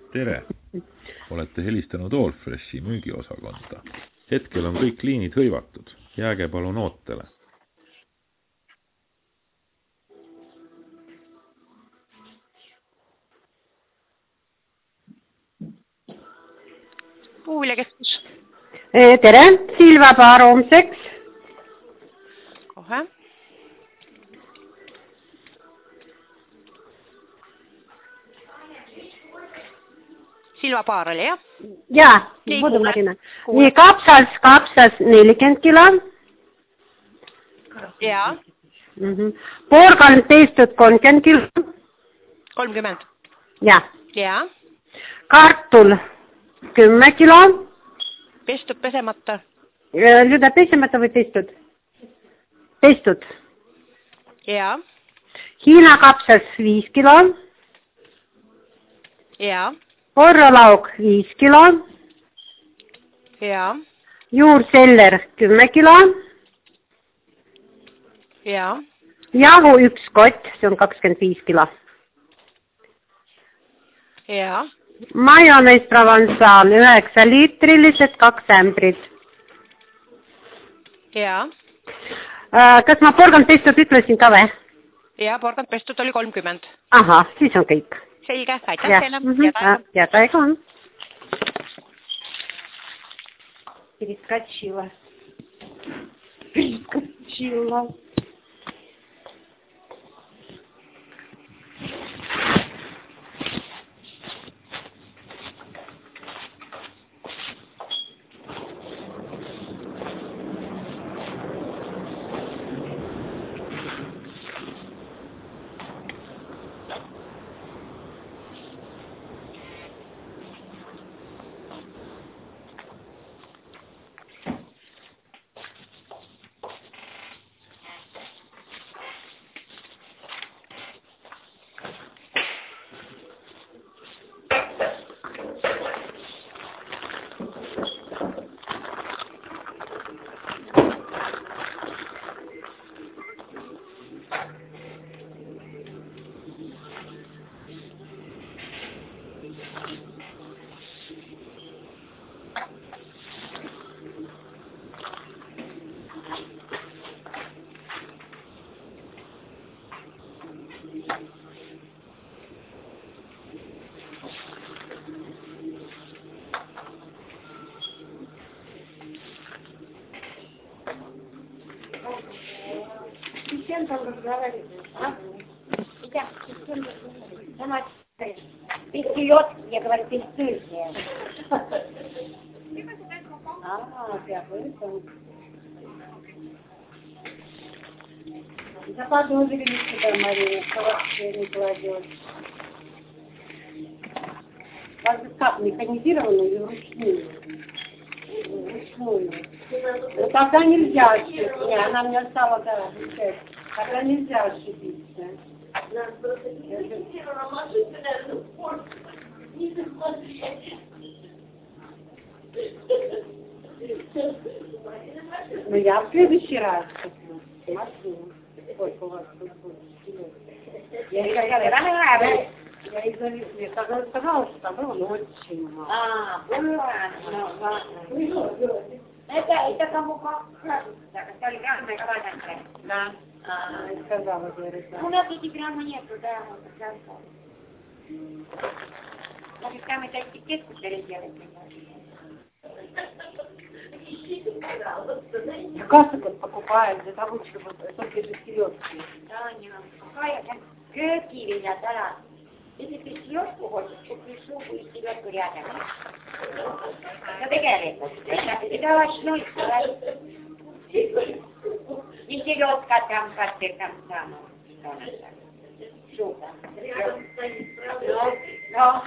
Tere! Olete helistanud Allfreshi müügiosakonda. Hetkel on kõik liinid hõivatud. Jääge palun ootele. Kuuljakeskus. Tere, Silva Paar homseks. Kohe. Silva Paar oli, jah? Jaa, budu Marina. Nii, kapsas 40 kilo. Jaa. Porgand pestud 30 kilo. 30. Jaa. Jaa. Kartul 10 kilo. Pestud, pesemata? Lüda pesemata või pestud? Pestud. Jaa. Hiina kapsas 5 kilo. Jaa. Porrolauk 5 kilo. Jaa. Juurseller 10 kilo. Jaa. Jahu 1 kott, see on 25 kilo. Jaa. Majonees Provençal 9 liitrilised, 2 ämbrid. Jaa. Kas ma porgand pestud ütlesin ka või? Jaa, porgand pestud oli 30. Ahah, siis on kõik. Selge, aitäh teile. Ja taega on. Перескочила. Там разговаривать. Сама пистолет, я говорю, пистолет. Я выпал. Заподозрили сюда, Мария, что не кладет. Вас как, механизированную или вручную? Вручную. Ну тогда нельзя ошибиться. Не, она мне стала говорить. Тогда нельзя ошибиться. Ну я в следующий раз посмотрю. Сколько у вас тут будет. Я сказала, что там было, но очень мало. Было. Это кому как? Да. Сказала, говорит. У нас эти грамма нету, да, вот так. Может, там это этикетку переделать? Кассовод покупают для того, чтобы только из селедки. Да, не надо. Какая? Какие да. Если ты селедку хочешь, купи шубу и селедку рядом. Ну, это овощной салат. И селедка там, там. Шуба. Но.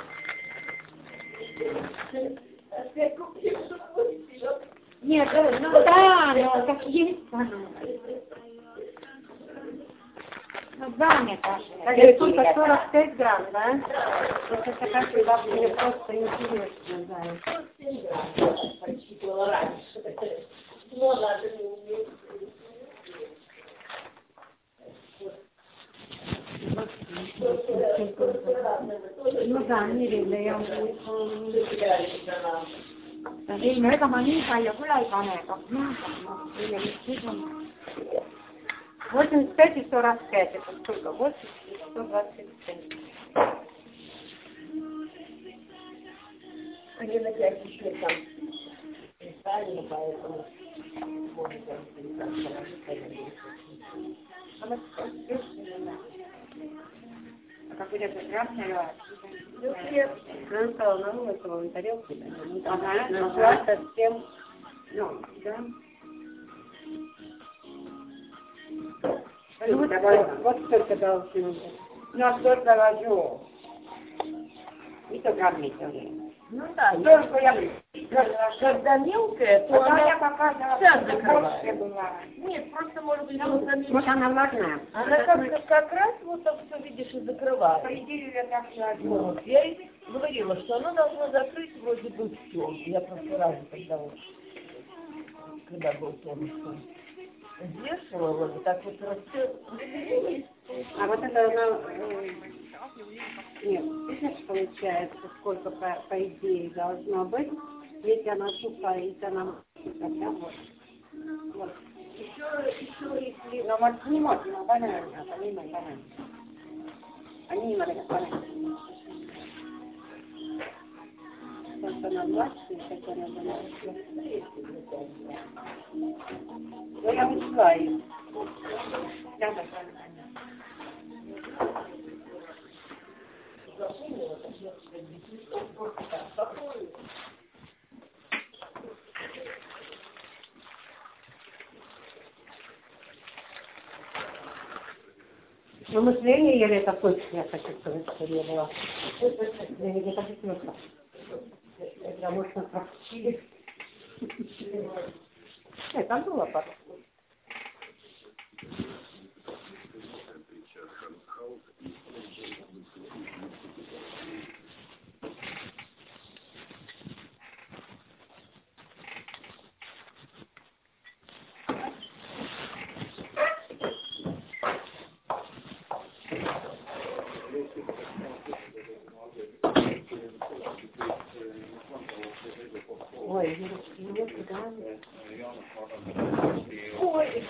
Нет, ну да, но как есть. Ну да, мне кажется. Сколько? 45 грамм, да? Вот это как мне просто интересно, да. Прочитывала раньше. No da, Mirile ja ei, no ega ma nii palju küll ei pane, aga вот он 5 и 45, это сколько? 8 и 125. Они на 5 еще там специально, поэтому а как будет прекрасно, он стал на улицу, он тарелку, она нашла совсем, ну, да. Вот столько должно быть. Ну, а столько ложу. И то граммите. Ну да, Только я... когда мелкая, то она я показывала, вся что закрывает. больше была. Нет, просто может быть просто Вот она влажная. она как раз вот так все видишь и закрывает. По идее, я так ложу. Вот. Я ей говорила, что она должна закрыть вроде бы все. Я просто раз тогда вот, когда был тонкий, взвешивала, вот так вот растет. А вот это она... Нет, видишь, получается, сколько по идее должно быть. Если она сухая, если она... Тогда вот. Вот. Еще если... Но вот не можно, банально, банально. Они не могут банально. Как она младшая, как она младшая. Но я учла их. Да, да, Но мышление или это точно, я хочу сказать, что я была. Я не хочу смысла. Это можно практически. Это было потом. Ой, не куда. Ой.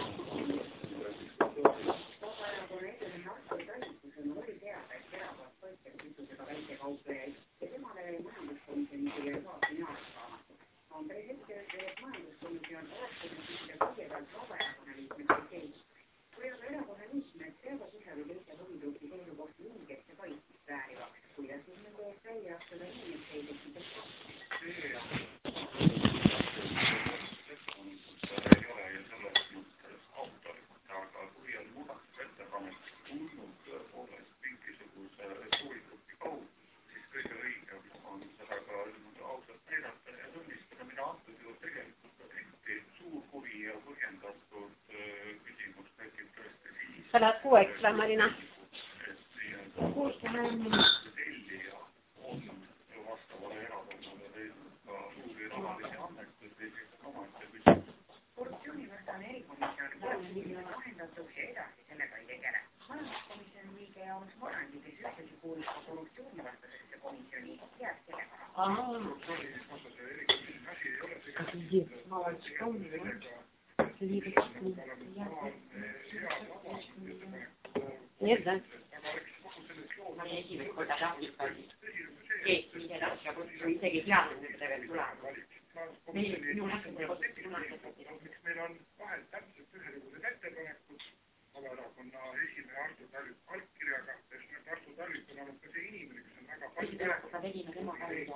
Sa lähed 6 või, Marina? 6 läheb. korruptsioonivastane erikomisjon on vahendatud ja edasi sellega ei tegele. Majanduskomisjoni liige Jaanus Marandi, kes ühtlasi kuulub ka korruptsioonivastasesse komisjoni, jääb sellega. Нет, да? Ma olin esimest korda rahvusvahelis. Keegi mingid asja, kus isegi teadnud, et see veel tuleb. Minu läksime kodus lunastada. Miks meil on vahel täpselt ühesugused ettepanekud Vabaerakonna esimehe Artur Talviku allkirjaga, sest Artur Talvik on olnud ka see inimene, kes on väga palju ma tegin tema kalliga.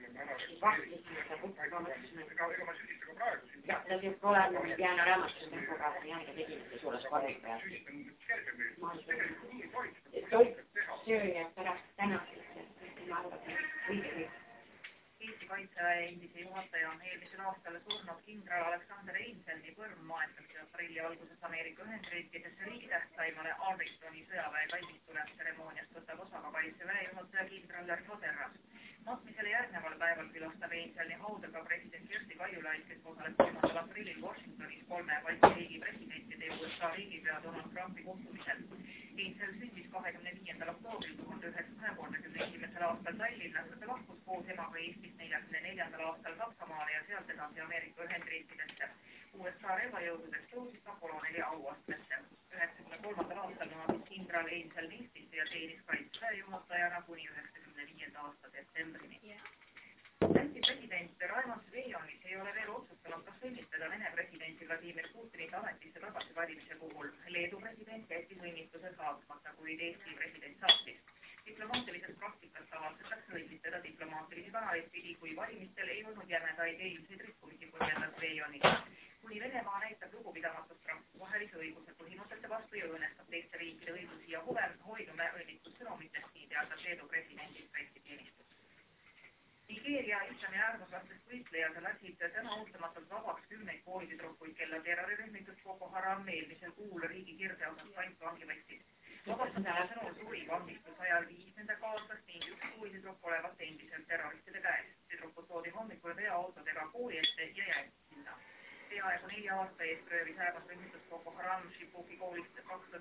Ega ma süüdista ka praegu siin. Ja, see võib olema jääna raamatus tempoga, jääna tegin suures korras peal. Süüdistan kergemini. Tegelikult nii tohib teha. Söö ja pärast tänasest, ma arvan, õige. Eesti Kaitseväe endise juhataja eelmisel aastal surnud kindral Alexander Einfeldi põrm maetakse aprilli alguses Ameerika Ühendriikidesse riigitähtsaimale Arlingtoni sõjaväe kalmistule. Tseremooniast võtab osa ka Kaitseväe juhataja kindral Largo Terras. Matmisele järgi järgneval päeval külastab Einselni hauda ka president Kersti Kaljulaid, kes osaleb 3. aprillil Washingtonis 3 Balti riigi presidentide ja USA riigipea Donald Trumpi kohtumisel. Einsel sündis 25. oktoobril 1931. aastal Tallinnas, ta lahkus koos emaga Eestist 44. aastal Saksamaale ja sealt edasi Ameerika Ühendriikidesse. USA relvajõududes tõusis ta koloneli auastmesse. 93. aastal naabis kindral Einsel Eestisse ja teenis kaitseväe juhatajana kuni 95. aasta septembrini. Läti president Raimond Svejonis ei ole veel otsustanud, kas õnnitleda Vene presidenti Vladimir Putinit ametisse tagasivalimise puhul. Leedu president jättis õnnitluse saatmata, kuid Eesti president saatis. Diplomaatilises praktikas tavatsetakse õnnitleda diplomaatilisi kanaleid pidi, kui valimistel ei olnud jämedaid eilseid rikkumisi põhjendas Svejonis. Kuni Venemaa näitab lugupidamatust rahvusvahelise õiguse põhimõtete vastu ja õõnestab teiste riikide õigusi ja huve, hoidume õnnitlussõnumitest, nii teatas Leedu presidendid pressiteenistus. Nigeeria islami äärmuslastest võitlejad lasid täna ootamatult vabaks 10 koolitüdrukuid, kella terrorirühmitus Boko Haram eelmisel kuul riigi kirdeosas pantvangi võttis. Vabastamise sõnul suri vangistuse ajal 5 nende kaaslast ning 1 koolitüdruk olevat endiselt terroristide käes. Tüdrukud toodi hommikul veoautodega kooli ette ja jäid sinna. Peaaegu 4 aasta eest röövis äärmusrühmitus Boko Haram Shibuki koolist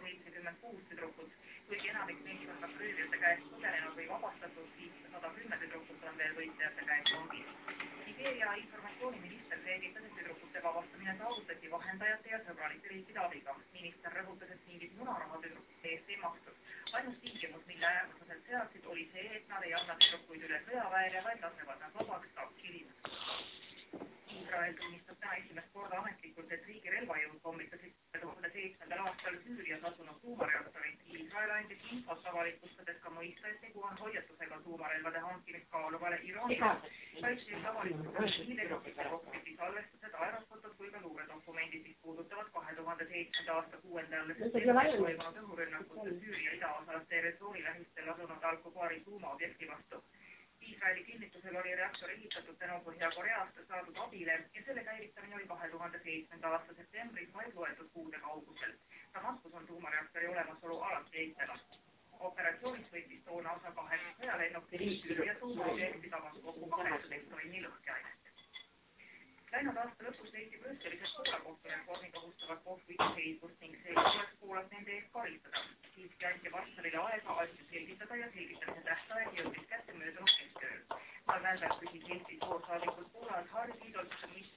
276 tüdrukut, kuigi enamik neist on kas röövijate käest põgenenud või vabastatud, siis 110 tüdrukut on veel võitlejate käest vangis. Nigeeria informatsiooniminister selgitas, et tüdrukute vabastamine saavutati vahendajate ja sõbralike riikide abiga. Minister rõhutas, et mingit munaraha tüdrukute eest ei makstud. Ainus tingimus, mille äärmuslased seadsid, oli see, et nad ei anna tüdrukuid üle sõjaväele, vaid lasevad nad vabaks Takshilis. Iisrael tunnistab täna esimest korda ametlikult, et riigi relvajõud pommitasid 2007. aastal Süürias asunud tuumareaktorit. Iisrael andis infot avalikustades ka mõista, et tegu on hoiatusega tuumarelvade hankimist kaaluvale Iraanile. Kaitseid avalikustades nii lennukite kokpiti salvestused, aerofotot kui ka luuredokumendid, mis puudutavad 2007. aasta 6. septembril toimunud õhurünnakut Süüria idaosas territoori lähistel asunud Al-Kubaari tuumaobjekti vastu. Iisraeli kinnitusel oli reaktor ehitatud tänu Põhja-Koreast saadud abile ja selle käivitamine oli 2007. aasta septembris vaid loetud kuude kaugusel. Damaskus on tuumareaktori olemasolu alati eitanud. Operatsioonis võttis toona osa 8 sõjalennukit Süüria tuumaobjekti tabas kokku 18 tonni lõhkeainest. Läinud aasta lõpus leiti Brüsselis, et Poola kohtureformi kohustavad kohtu iseseisvust ning see tuleks Poolat nende eest karistada. Siiski anti Varssarile aega asju selgitada ja selgitamise tähtaeg jõudis kätte möödunud keskööl. Tal nädal küsis Eestis suursaadikud Poolas Harri Tiidolt, mis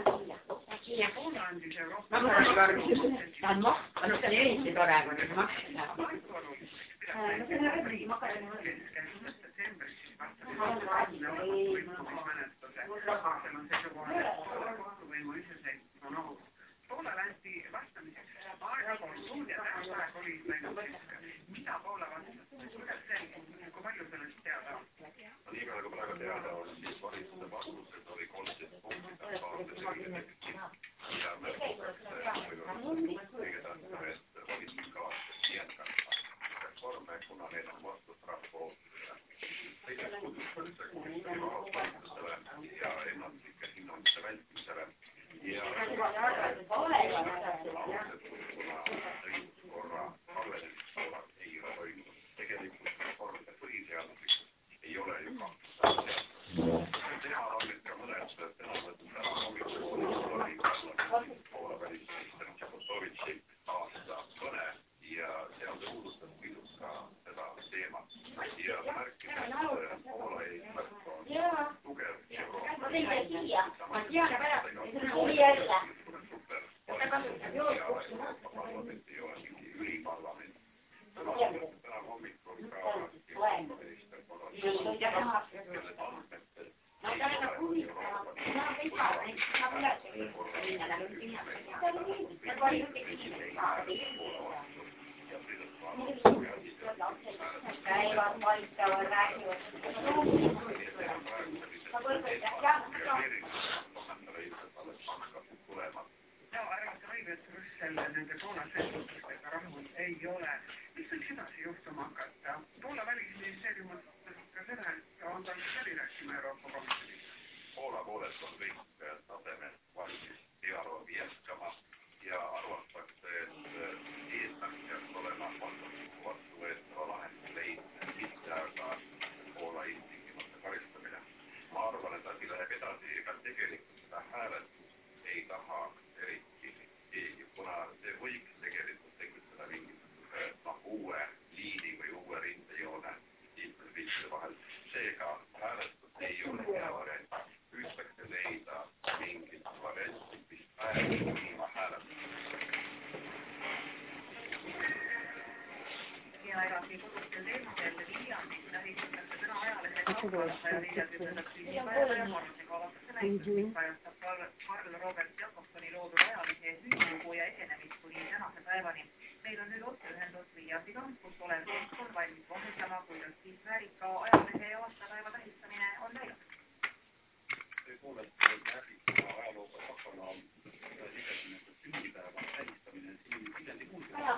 Poola andis Euroopa ta on Moskva, no see on eriti tore, kui nüüd Moskva Poola lähti vastamiseks aega konsuul ja tähtaeg oli läinud keskel. Mida Poola vastas? Kuidas selgib, kui palju sellest teada on? Nii peale kui praegu teada on, siis valitsuse vastused oli 13 punktid, ja märgitakse kõige tähtsam, et valitsus kavatseb jätkata reforme, kuna neil on vastus rahva ootusele. Teiseks kutsutakse komisjoni valitsusele ja ennatlikke hinnangute vältimisele ja kuna õiguskorra halvenemist Poolas ei ole toimunud. Tegelikult reformide põhiseaduslikult ei ole ju teha on nüüd ka mõned sõnavõtud täna hommikul oli Poola välisminister Tšaputovitši aasta kõne ja seal ta puudutas pisut ka seda teemat ja märkis, et Poola eesmärk on tugev Euroopa Euroopa Parlament ei ole mingi üliparlament. Täna hommikul ka Euroopa minister kelle andmetel nende Poola selgitustega rahul ei ole. Mis võiks edasi juhtuma hakata? Poola välisministeerium on ka seda, et on tal läbi rääkima Euroopa Komisjonis. Poola poolest on kõik tasemel valmis dialoogi jätkama ja arvatakse, et eesmärk peaks olema vastu võetava lahenduse leidmine, mitte aga Poola istingimata karistamine. tegelikult seda hääletust ei taha eriti keegi, kuna see võiks tegelikult tekitada mingisuguse uue liini või uue rindejoone liikmesriikide vahel. Seega hääletus ei ole hea variant. Püütakse leida mingit varianti, mis pääseb ilma hääletusest. Ja edasi kodustel teemadel Viljandis tähistatakse täna ajalehe rahvastaja 40. sünnipäeva ja Marusega avatakse näitus, mis kajastab Karl Robert Jakobsoni loodud ajalehe sünnilugu ja esenemist kuni tänase päevani. Meil on nüüd otseühendus Viljandiga, kus olev teist on valmis vahendama, kuidas siis väärika ajalehe aastapäeva tähistamine on läinud. Tõepoolest väärika ajalooga takana ligesinete sünnipäeva tähistamine siin Viljandi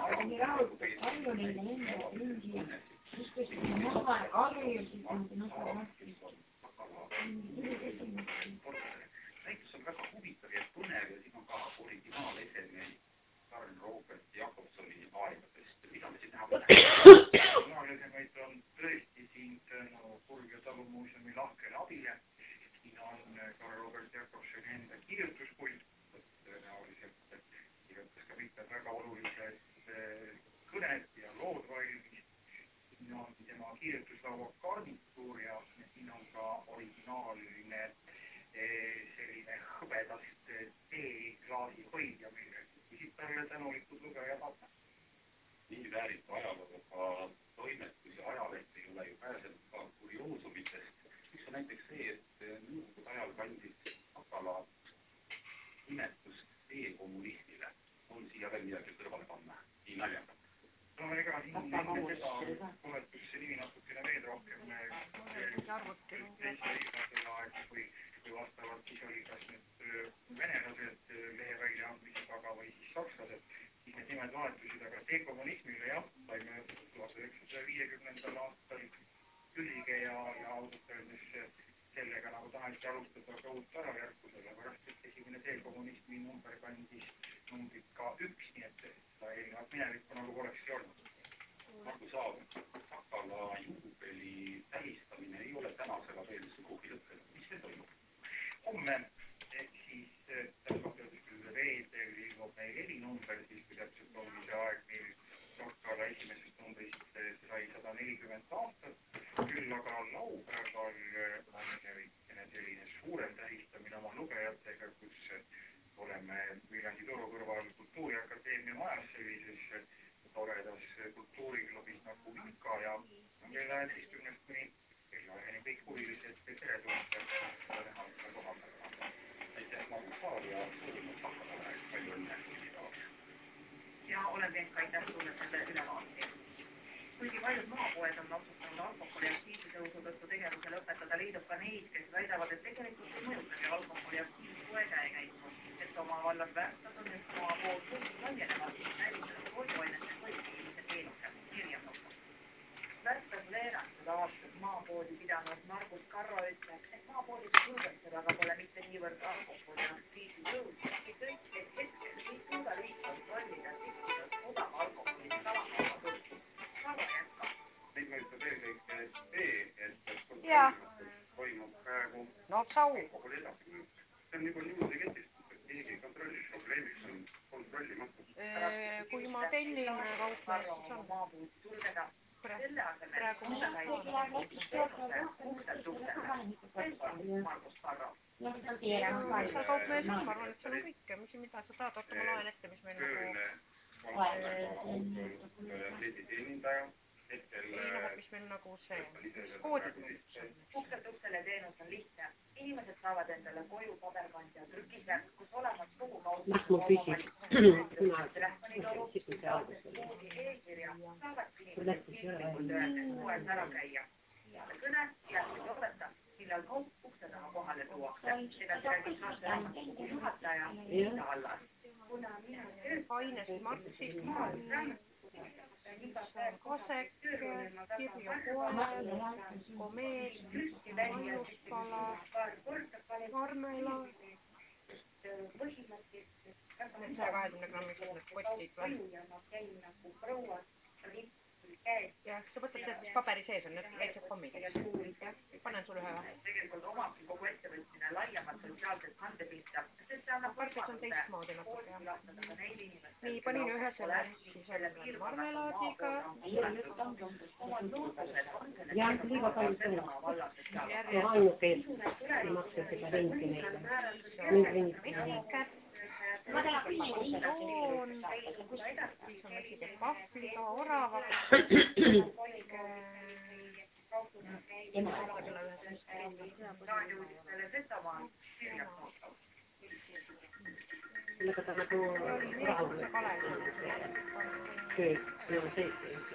näitus on väga huvitav ja põnev ja siin on ka originaaleseme Karl Robert Jakobsoni aegadest, mida me siin näha pole. Originaalesemeid on tõesti siin tänu Kurg- ja Talumuuseumi lahkele abile. Siin on Karl Robert Jakobsoni enda kirjutuspult, tõenäoliselt kirjutas ka mitmed väga olulised kõned ja lood valmis. Siin on tema kirjutuslaua garnituur ja siin on ka originaaline selline hõbedast teeklaasi hoidja, mille küsid talle tänulikud lugejad abna. Nii väärika ajalooga toimetus ja ajaleht ei ole ju pääsenud ka kurioosumitest. Üks on näiteks see, et nõukogude ajal kandis Akala nimetust e-kommunistile. On siia veel midagi kõrvale panna, nii naljaga. No ega siin seda kohetus see nimi natukene veel rohkem teise selle aeg, kui vastavalt siis oli kas nüüd venelased lehe väljaandmise taga või siis sakslased, siis need nimed vahetusid, aga dekommunismile jah, saime 1950. aastal külge ja ausalt öeldes sellega nagu taheti alustada ka uut ajajärku, sellepärast et esimene dekommunismi number kandis numbrit ka 1, nii et seda eelnevat minevikku nagu polekski olnud. Nagu saab, Akala juubeli tähistamine ei ole tänasega veel sugugi lõppenud. Mis see toimub? Homme, ehk siis täpselt küll reedel ilmub meil helinumber, siis kui täpselt ongi see aeg, mil Akala esimesest numbrist sai 140 aastat. Küll aga laupäeval on selline suurem tähistamine oma lugejatega, kus oleme Viljandi turu kõrval Kultuuriakadeemia majas sellises toredas kultuuriklubis nagu Vika ja kella 11 kuni kella 1 kõik huvilised teretulnud ja näha seda kohal. Aitäh Margus Saar ja soovimad Akala palju õnne ülipäevaks. Ja olen teinud ka aitäh sulle selle ülevaate. Kuigi paljud maapoed on otsustanud alkoholi aktsiisitõusu tõttu tegevuse lõpetada, leidub ka neid, kes väidavad, et tegelikult ei mõjutage alkoholi aktsiisipoe käekäiku. Et oma vallas Värstas on nüüd maapood kuulnud laienevad, näiteks toiduainete toidumise teenuse kirjandokka. Värstas veerandud aastas maapoodi pidanud Margus Karro ütleb, et maapoodide julgesse taga pole mitte niivõrd alkoholi aktsiisitõus, et hetkel ei suuda riik kontrollida tikkinud odava alkoholi tavapäeva tõusu. Neid mõjutab eelkõige see, et toimub praegu alkoholi edasi. See on juba niimoodi kehtestatud, et keegi ei kontrolli. Probleemiks on kontrollimatus. Kui ma tellin kaupmees, siis on praegu seal kaupmees on, ma arvan, et seal on kõike, mida sa tahad, oota, ma loen ette, mis meil nagu mis meil nagu see koodid. Ukselt uksele teenus on lihtne. Inimesed saavad endale koju paberkandja trükise, kus olemas kogu kaudselt e-kirja saavad inimesed piltlikult öeldes poes ära käia. Peale kõne jätkub oodata, millal kaup ukse taha kohale tuuakse. Seda räägib saate juhataja Liina Allas. Painest Martsid Kasek, Kirju Koel, Komeet, Maiuskala, Karmela. Need 120 grammised need potid või? Ja sa võtad see, mis paberi sees on, need väiksed kommid. Panen sulle ühe. Tegelikult omabki kogu ettevõtmine laiemalt sotsiaalset kandepilta, sest see annab Parkis on teistmoodi natuke. Nii, panin ühe selle, siis on marmelaadiga. Omad lootused on selle jah, liiga palju sõna. No ainuke eest maksa seda ringi neile. Nüüd ringi. Toon, siis on väikse kahvliga, orava. Sellega ta nagu rahul. Tööd, nagu see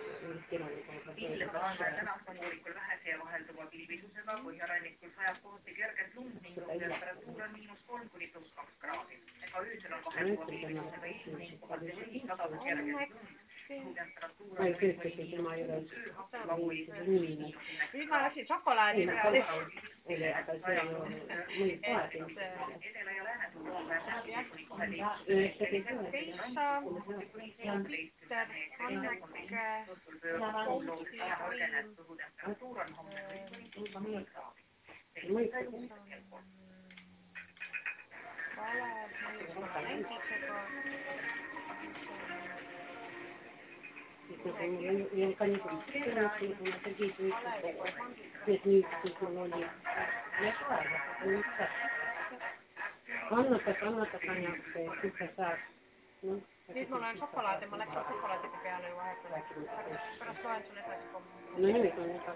tänasmoolikul vähese vahelduva pilvisusega Põhjarannikul sajab kohati kerget lund ning temperatuur on -3 kuni +2 kraadi. Ega öösel on vahelduva pilvisusega ilm ning kohati sadab kerget lund. Ma ei töötasin tema juures nii. Nüüd ma läksin šokolaadi peale. Aga see on mõni kohati. Edela ja Lääne-Turuga Keisa, litter, anneke, temperatuur on homme Kalev, mõjusõna näidisega. Ka nii kui Sergei Tuikov, need nüüd, kus mul oli. Annatas annaks, kus sa saad. Nüüd mul on šokolaad ja ma läksin šokolaadide peale ju vahepeal. Pärast loen sulle edasi kommu. No nüüd on edasi.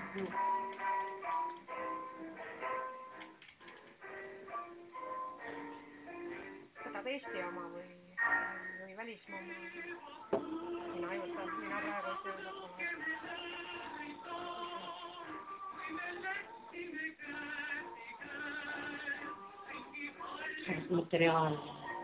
Võtad Eesti oma või välismaa oma? Mina ei võta, mina praegu ei söö šokolaadi. Materiaalne.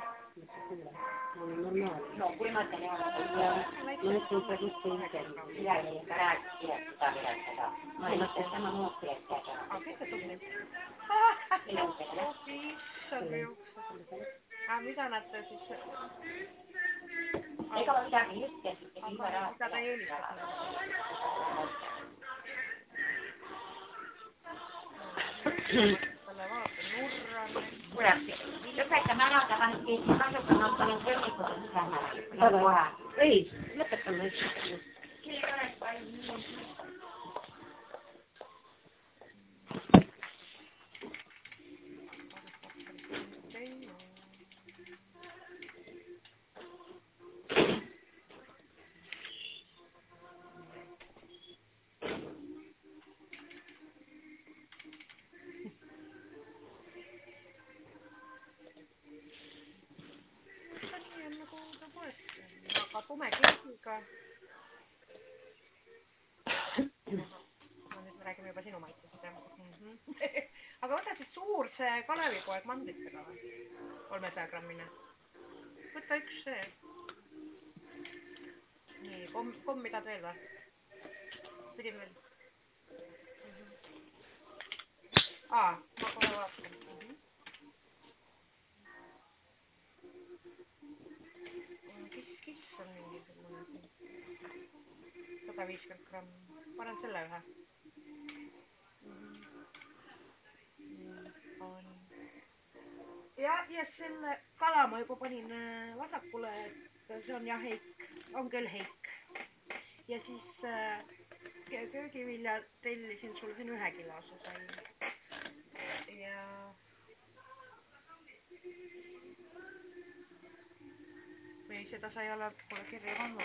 No, kui materiaalne. Ma ütlen, sa just ei ise. Midagi ka rääkida seda midagi. Ma ei mõtle sama nooti, et teada. Aga kes see tunnib? Issand juuksed. Mida nad siis... Ega ma midagi just tehtud. Mida ta eelistab? Talle vaatan nurran. Kuule, lõpetame ära, tahan keegi kasutama, panen kõrnikud üle. Ei, lõpetame. Kelle oleks palju? Aga tume keesiga. Nüüd me räägime juba sinu maitest. Aga võta siis suur see Kalevipoeg mandlitega või? 300 grammine. Võta üks see. Nii, komm midad veel või? Pidin veel. Ma kohe vaatan. Kiss on mingisugune siin. 150 grammi. Panen selle ühe. Ja selle kala ma juba panin vasakule, et see on jah heik. On küll heik. Ja siis köögivilja tellisin sulle siin 1 kilose sai. Ja... Või seda sa ei ole pole kirja pannud.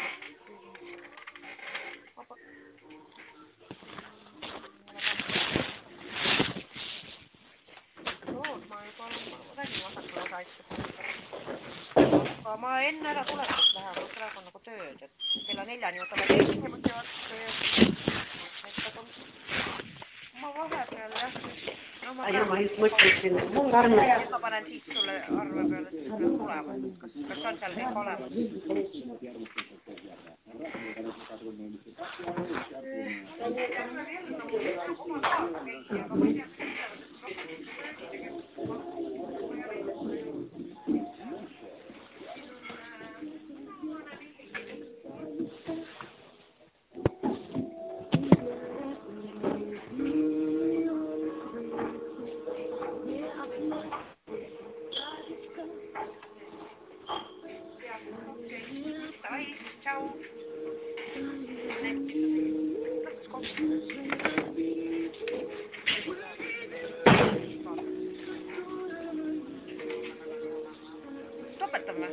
Ma juba räägin vasakul osa asjad. Aga ma enne ära tuletud läheb, praegu on nagu tööd, et kella 4-ni võtame teiskemusi vastu tööd. Ma vahepeal jah. Ma just mõtlesin, mul arve. Ma panen siis sulle arve peale, siis peab tulema. Kas on seal kõik olemas? oleme.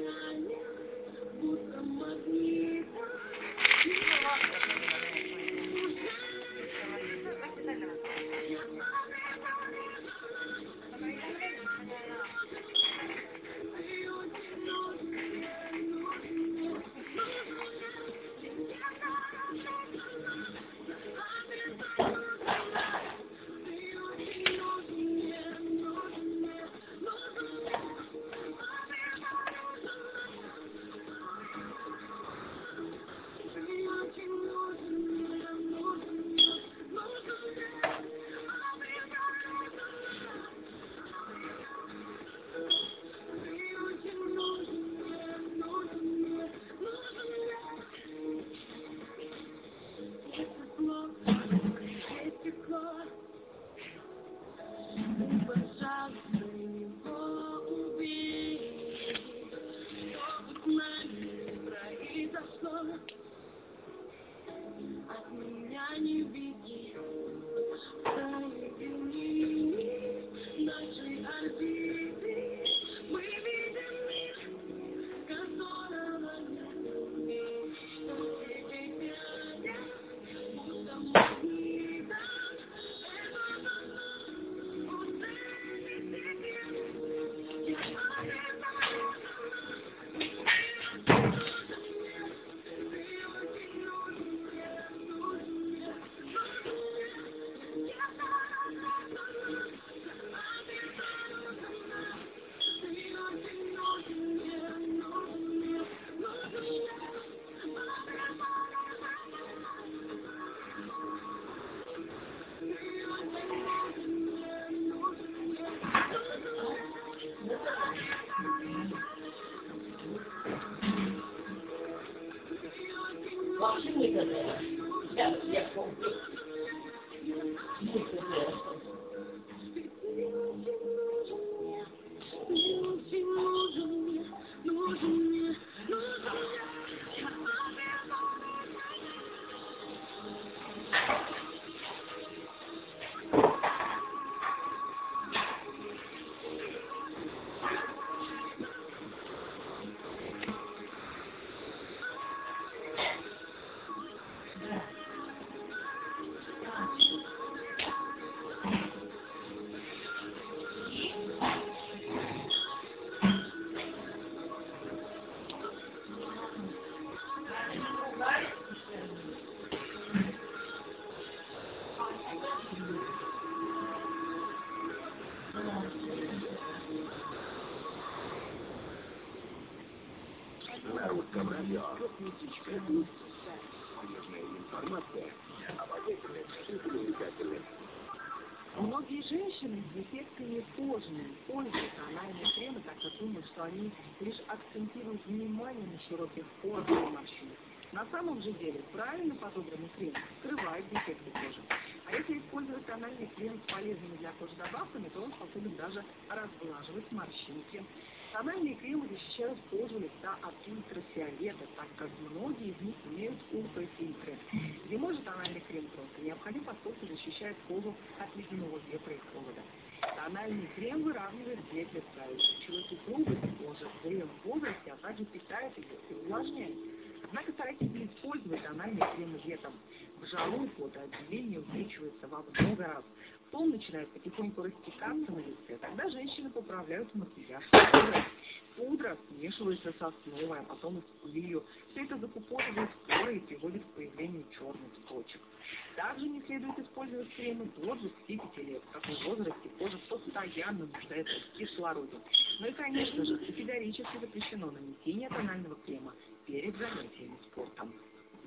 Многие женщины с дефектами кожи пользуют тональные кремы, так как думают, что они лишь акцентируют внимание на широких порах и морщинах. На самом же деле правильно подобранный крем скрывает дефекты кожи. А если использовать тональный крем с полезными для кожи добавками, то он способен даже разглаживать морщинки. Тональные кремы защищают кожу лица от ультрафиолета, так как многие из них имеют ультрафильтры. Зимой же тональный крем просто необходим, поскольку защищает кожу от ледяного ветра и холода. Тональный крем выравнивает цвет лица, увеличивает упругость кожи в зрелом возрасте, а также питает ее и увлажняет. Однако старайтесь не использовать тональные кремы летом. В жару потоотделение увеличивается во много раз. Тон начинает потихоньку растекаться на лице. Тогда женщины поправляют макияж пудрой. Пудра смешивается с основой, а потом и с пылью. Все это закупоривает поры и приводит к появлению черных точек. Также не следует использовать кремы до 25 лет. В таком возрасте кожа постоянно нуждается в кислороде. Ну и, конечно же, категорически запрещено нанесение тонального крема перед занятиями спортом.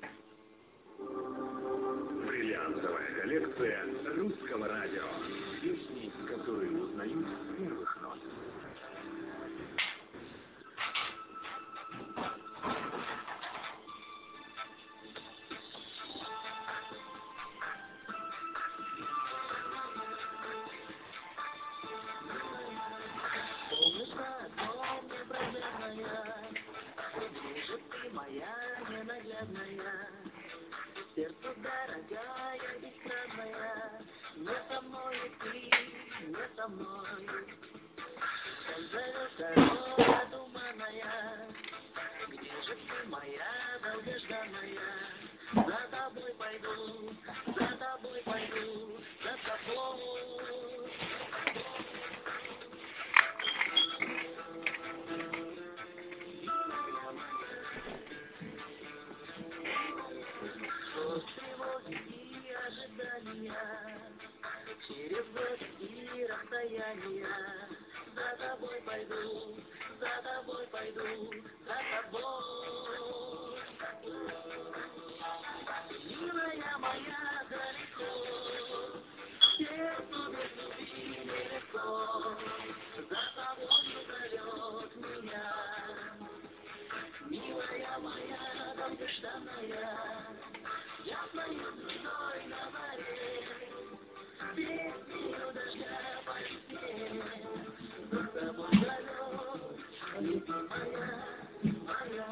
Бриллиантовая коллекция русского радио. Песни, которые узнают с первых нот. Сердцу дорогая, бескрайняя, Не со мной ты, не со мной. Зовет дорога туманная. Где же ты, моя долгожданная? За тобой пойду, за тобой пойду, за тобой. Сквозь тревоги и ожидания, через годы и расстояния, за тобой пойду, за тобой пойду, за тобой. Милая моя, далеко, сердцу без любви нелегко, за тобою зовет меня. Милая моя, долгожданная, ясною звездой на заре, песнею дождя по весне, за тобой зовет, любимая моя.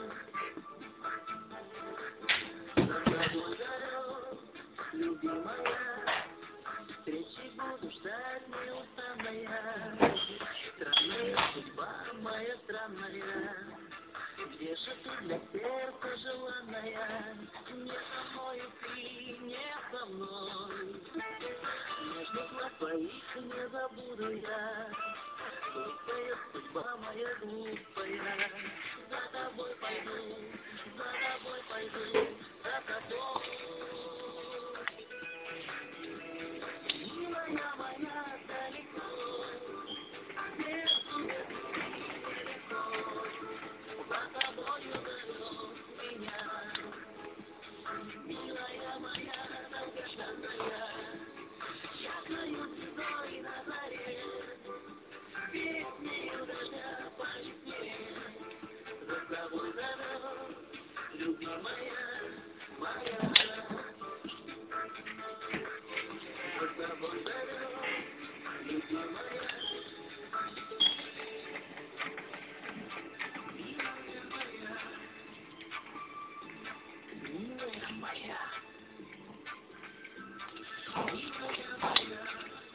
За тобой зовет, любимая, встречи буду ждать неустанная. Странная судьба моя странная, где же ты для сердца желанная? Не со мною ты, не со мной. Нежных глаз твоих не забуду я. Глупая судьба моя глупая. За тобой пойду, за тобой пойду, за тобой. Милая моя, далеко, сердцу нелегко, за тобою зовет меня. Милая моя, долгожданная, ясною звездой на заре, песнею дождя по весне, за тобой зовет, любимая моя. За тобой зовет, любимая. Милая моя, милая моя.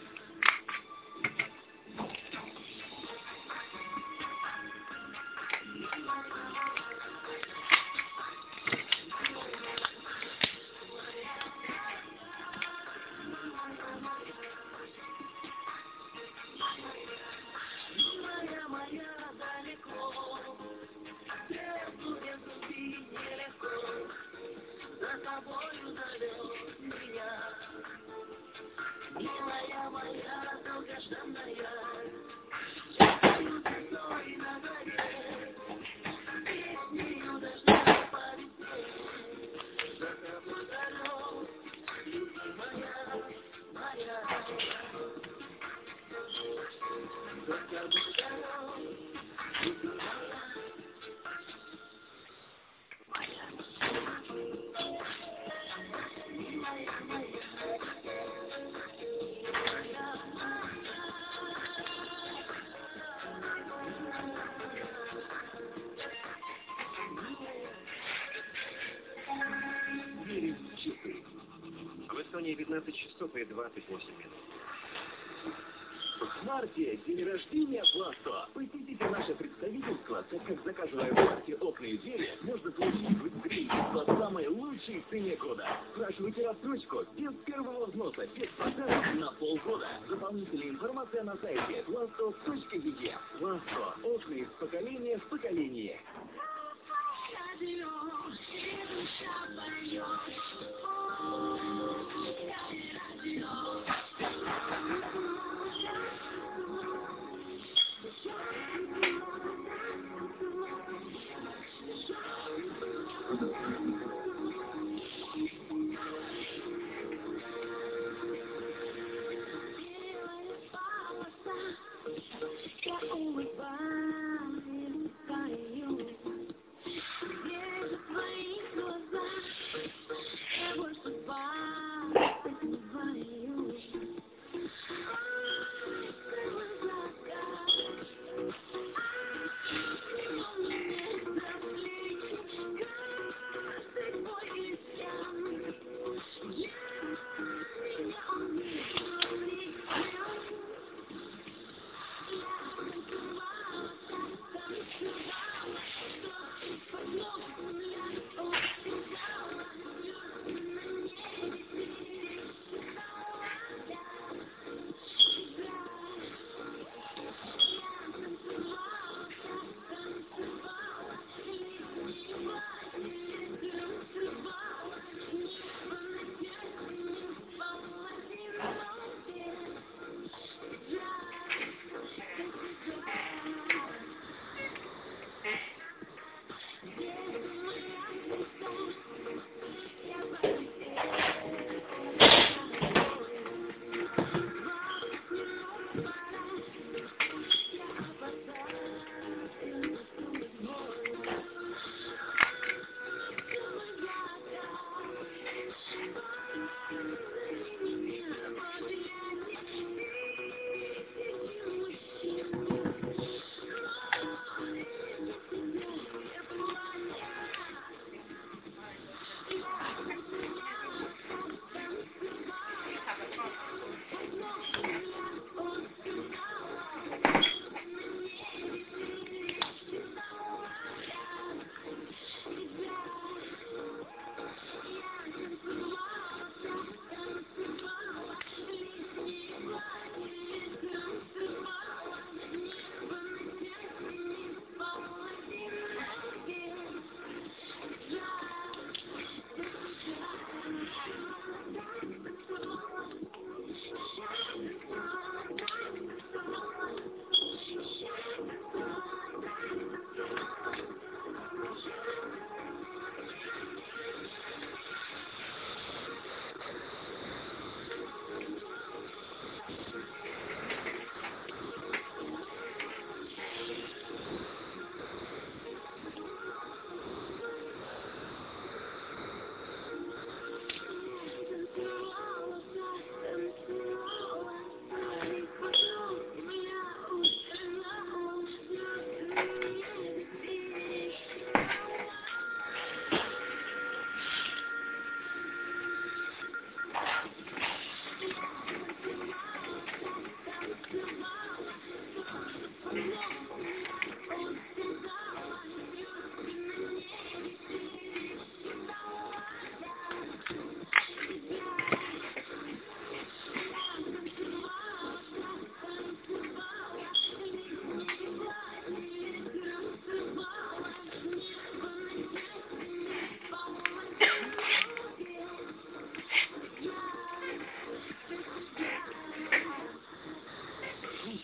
Милая моя, далеко, сердцу без любви нелегко, за тобою зовет меня. Милая моя, долгожданная, ясною звездой на заре, песнею дождя по весне, за тобой зовет, любимая моя. За тобой зовет, любимая моя. Милая моя. Часы. В Эстонии 15 часов и 28 минут. В марте день рождения Пласто. Посетите наше представительство, так как, заказывая в марте окна и двери, можно получить быстрее по самой лучшей цене года. Спрашивайте рассрочку без первого взноса, 5% на полгода. Дополнительная информация на сайте plasto.ee. Пласто. Окна из поколения в поколение.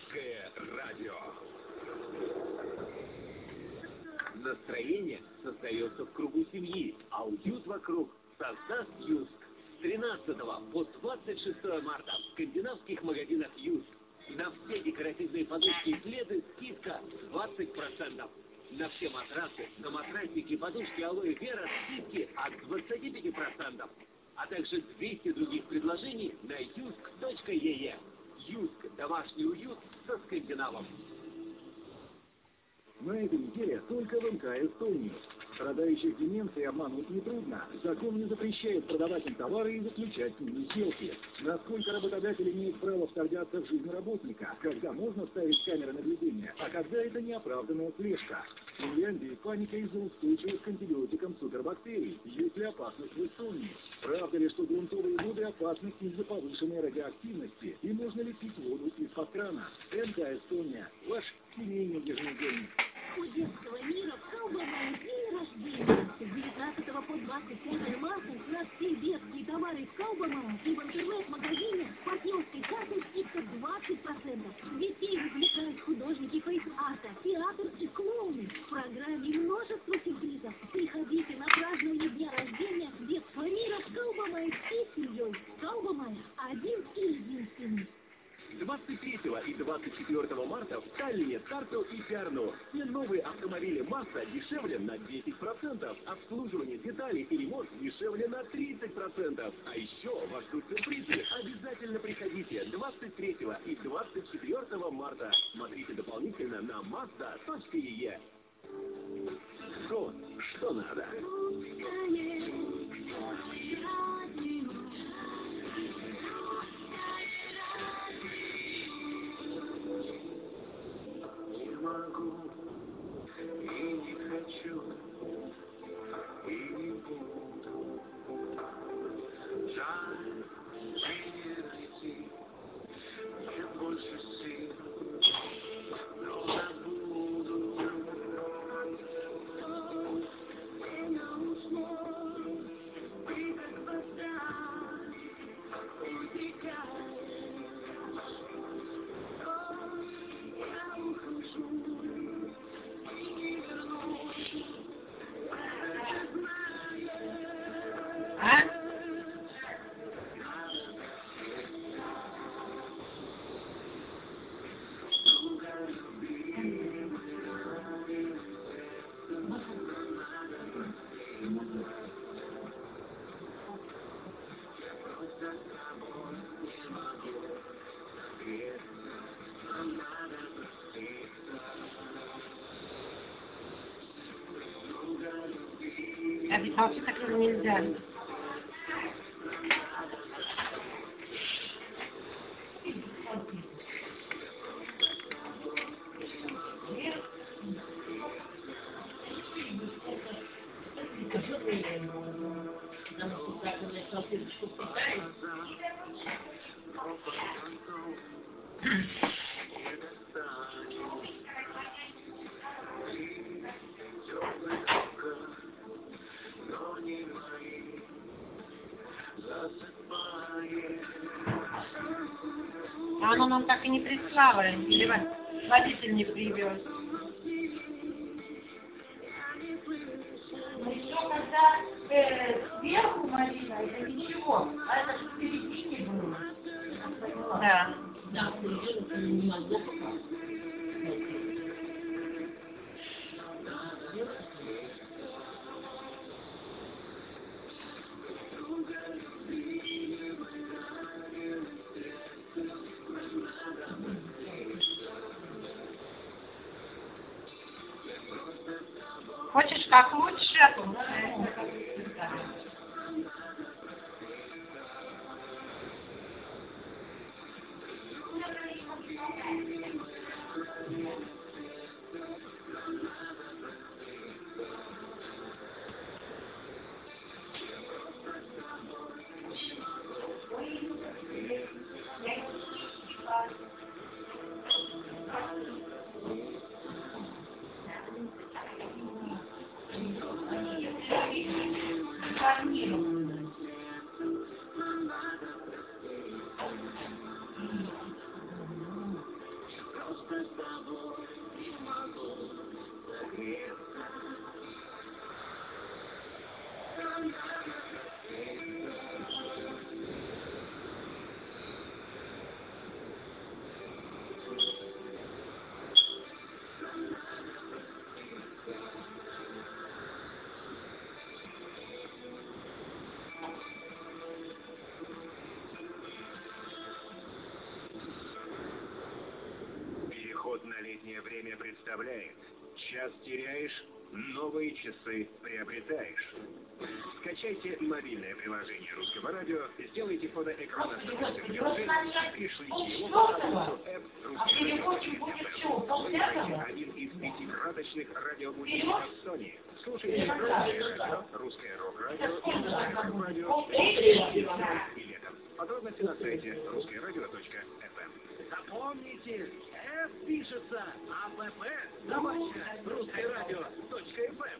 Русское радио. Настроение создается в кругу семьи, а уют вокруг создаст Юск. С 13 по 26 марта в скандинавских магазинах Юск на все декоративные подушки и пледы скидка 20%. На все матрасы, на матрасики и подушки Алоэ Вера скидки от 25%. А также 200 других предложений на yusk.ee. Юск. Домашний уют со скандинавом. На этой неделе только в МК Эстонии. Страдающих деменцией обмануть нетрудно. Закон не запрещает продавать им товары и заключать с ними сделки. Насколько работодатель имеет право вторгаться в жизнь работника, когда можно ставить камеры наблюдения, а когда это неоправданная слежка. В Финляндии паника из-за устойчивых к антибиотикам супербактерий. Есть ли опасность в Эстонии? Правда ли, что грунтовые воды опасны из-за повышенной радиоактивности? И можно ли пить воду из-под крана? МК Эстония. Ваш семейный еженедельник. У детского мира в Каубамае день рождения. С 19 по 25 марта на все детские товары в Каубамае и в интернет-магазине партнерской картой скидка 20%. Детей развлекают художники фейс-арта, театр и клоуны. В программе множество сюрпризов. Приходите на празднование дня рождения детского мира в Каубамае всей семьей. Каубамае один и единственный. 23 и 24 марта в Таллине, Тарту и Пярну. Все новые автомобили Mazda дешевле на 10%. Обслуживание деталей и ремонт дешевле на 30%. А еще вас ждут сюрпризы. Обязательно приходите 23 и 24 марта. Смотрите дополнительно на mazda.ee. То, что надо. Могу и не хочу, и не буду. Жаль, не найти, нет больше сил, но забуду. Я уснул, ты как вода, утекаешь. Я ухожу. Обязательно так нельзя. А оно нам так и не прислало, или водитель не привез. Ну еще когда сверху Марина, это ничего, а это же в середине было. Да. Да, в середине это не могло показать. Хочешь как лучше? На летнее время представляет: час теряешь, новые часы приобретаешь. Скачайте мобильное приложение Русского радио, сделайте фото экрана автомобильной и пришлите его по адресу App Русского радио. Один из 5-краточных радиобудильников Sony. Слушайте Русское рок-радио, Русское рок-радио и летом. Подробности на сайте ruskayradio.fm. Запомните, F пишется АПП, собачка, ruskayradio.fm.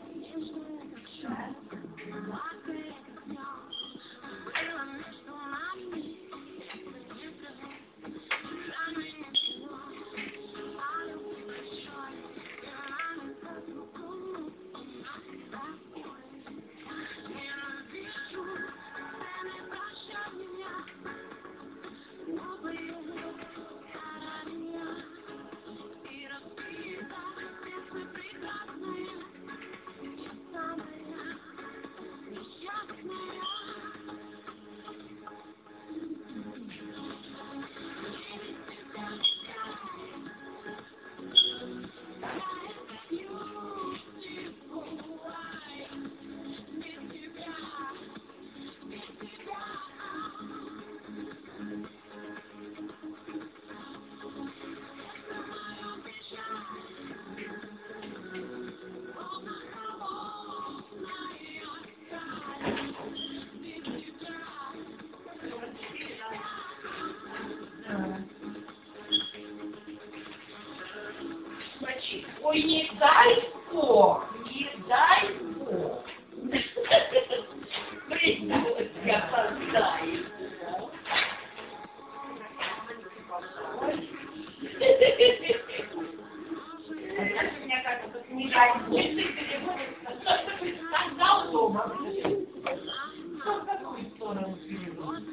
Ой, не дай Бог, не дай Бог. Представь, я создаю. Мне кажется, не дай Бог. Если ты переводишься, что ты сказал дома? В какую сторону переводишь?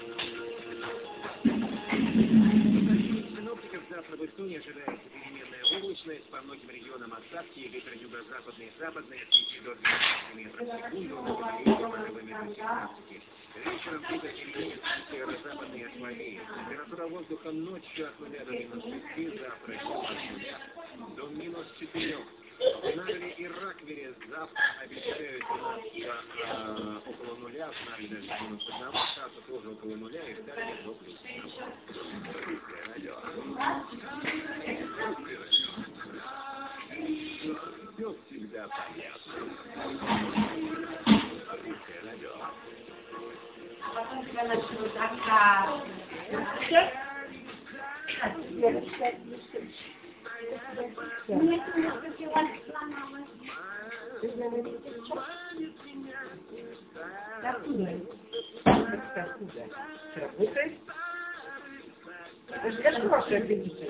Синоптиков завтра в Эстонии ожидается переменная Облачность по многим регионам осадки, ветер юго-западный и западный от 5 до 12 метров в секунду, порывами до 17. Вечером ветер переменится, северо-западный ослабеет. Температура воздуха ночью от 0 до -6, завтра от 0 до -4. В Нарве и Раквере завтра обещают около нуля, в Нарве даже -1, Шацу тоже около нуля и далее до плюс. Русское радио. Все всегда понятно. Русское радио. А потом тебя начнут отказывать. Нет, сломалась. Откуда? Откуда? Работает? Это же хорошая певица.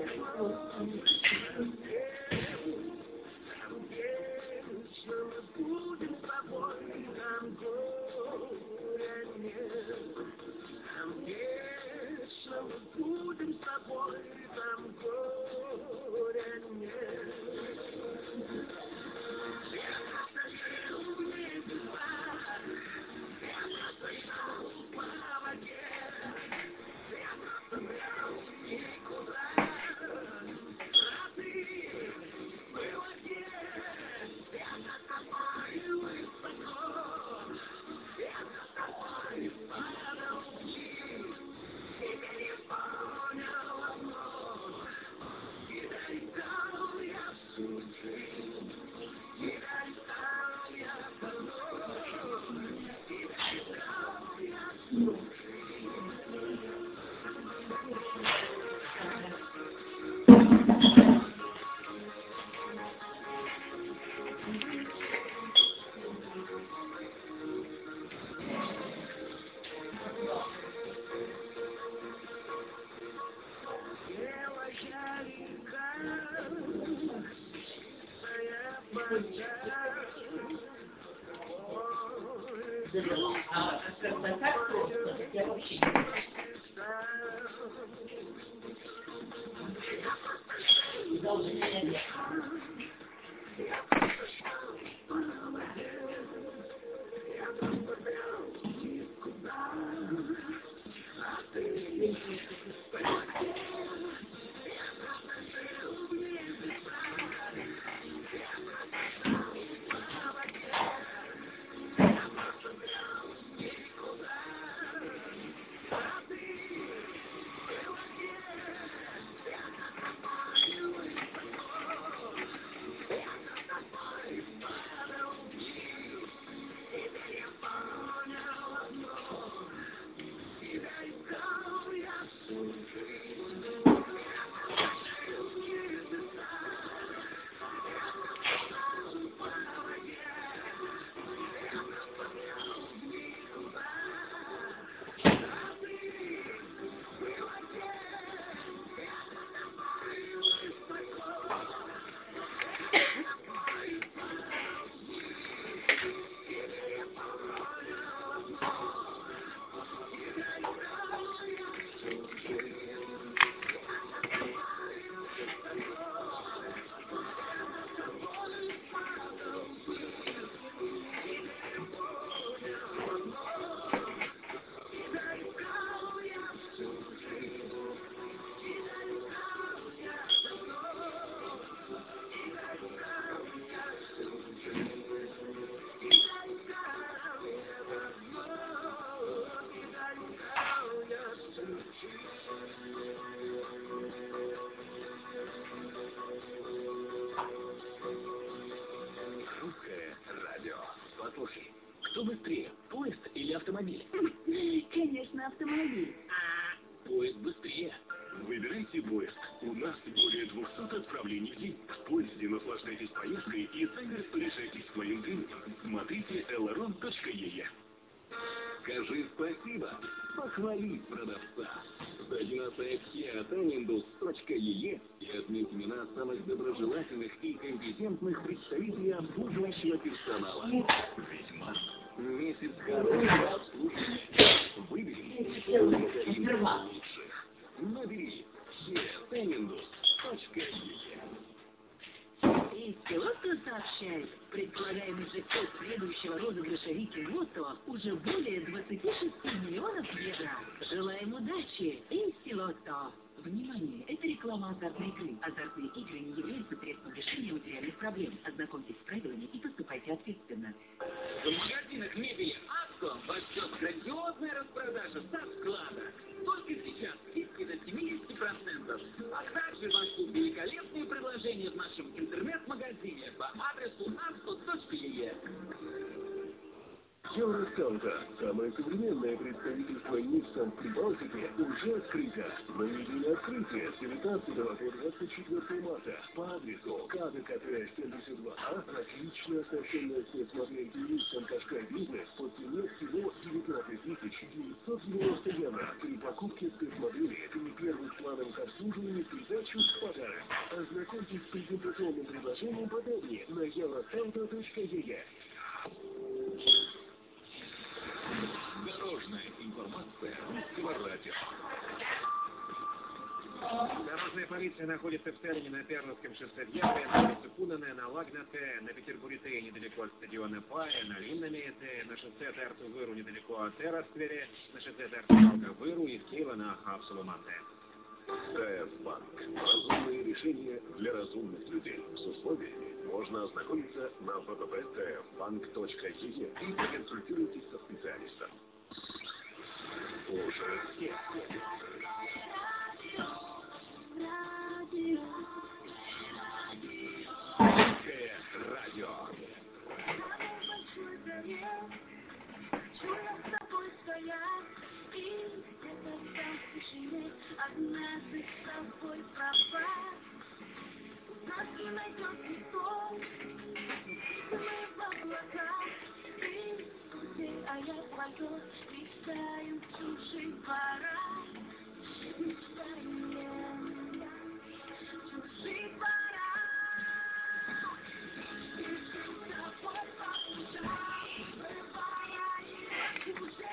Послушай, кто быстрее, поезд или автомобиль? Конечно, автомобиль. Поезд быстрее. Выбирайте поезд. У нас более 200 отправлений в день. В поезде наслаждайтесь поездкой и сами распоряжайтесь своим временем. Смотрите elron.ee. Скажи спасибо. Похвали продавца. Зайди на сайт kia.tannindus.ee и отметь имена самых доброжелательных и компетентных представителей обслуживающего персонала. Ведьма. Месяц хорошего обслуживания. Выбери лучших. Набери Kia Tannindus. И Лотто сообщает, предполагаемый джекпот следующего розыгрыша Вики Лотто уже более 26 миллионов евро. Желаем удачи, Эйси Лотто! Внимание! Это реклама азартной игры. Азартные игры не являются средством решения материальных проблем. Ознакомьтесь с правилами и поступайте ответственно. В магазинах мебели Авто вас ждет грандиозная распродажа со склада. Только сейчас скидки до 70%. А также вас ждут великолепные предложения в нашем интернет-магазине по адресу auto.ee. Евросанта, самое современное представительство Nissan в Прибалтике, уже открыто. На неделе открытия с 19 по 24 марта по адресу КДКТ 72А отлично оснащенная спецмодельки Nissan Qashqai Business по цене всего 19 990 евро. При покупке спецмодели и первых плановых обслуживаний придачу в подарок. Ознакомьтесь с презентационным предложением подробнее на eurosanta.ee. Дорожная информация русского радио. Дорожная полиция находится в Терне на Перловском шоссе в Явре, на улице Кунане, на Лагнате, на Петербурге недалеко от стадиона Пая, на Линнамете, на шоссе Тарту-Выру недалеко от Террасквере, на шоссе Тарту-Выру и в Киева на Хапсулумате. ТФ Банк. Разумные решения для разумных людей. С условиями можно ознакомиться на www.tfbank.ee и проконсультируйтесь со специалистом. Уже все. Радио. Однажды с тобой пропасть, нас не найдет никто, мы в облаках, ты скутей, а я пойду, мечтаю в чужих дворах, мечтаем чужих дворах, бежим с тобой по путям, бывая и уже.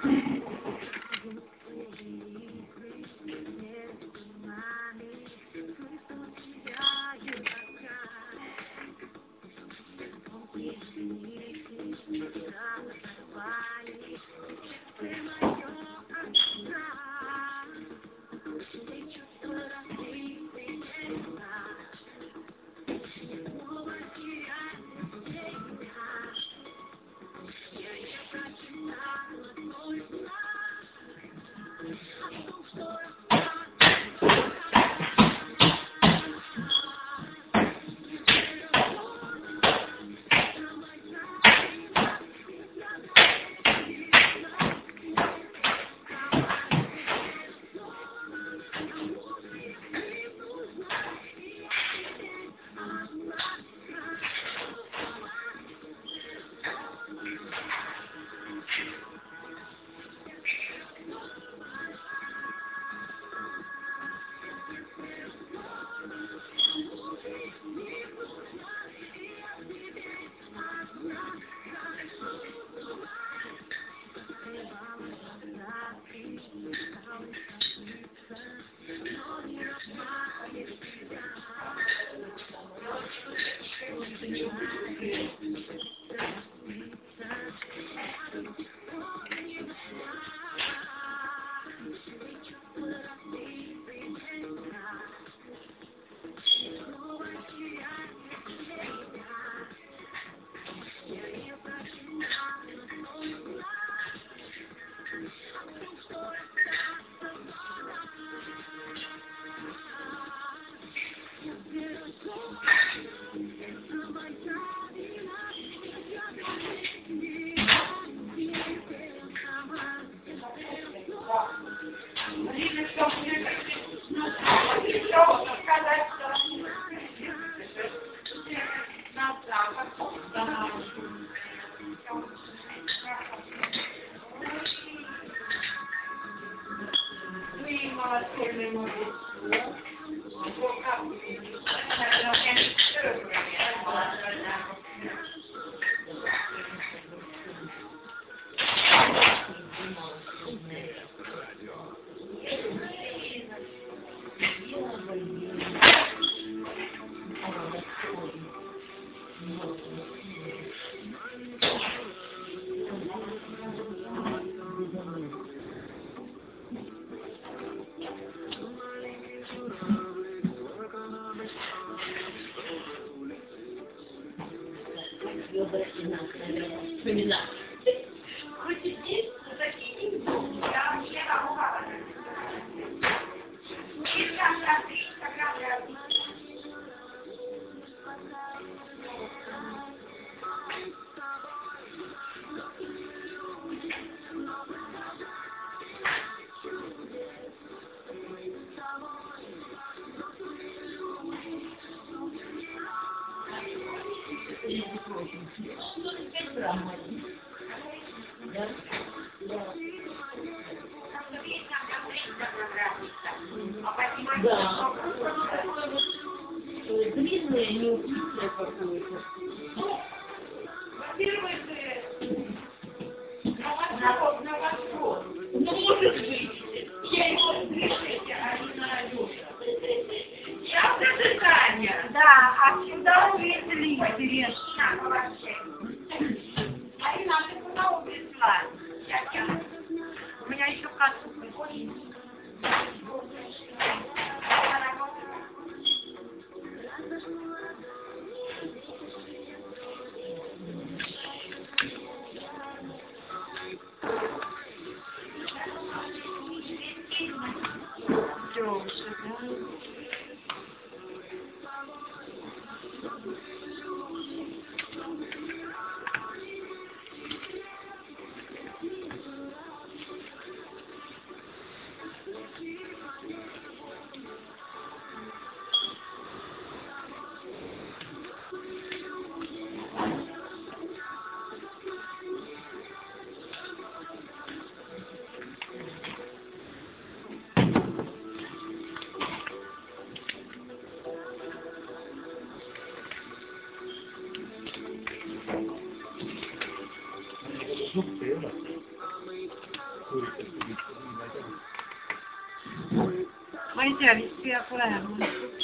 Да. Длинные, неуклюжие какое-то. Во-первых, на вопрос. Ну, может быть, я его слышите, а не на Алёша. Я в ожидании. Да, а сюда увезли интересно вообще. Арина, ты куда увезла? У меня еще кассу приходит. Ma ei tea, vist peab olema.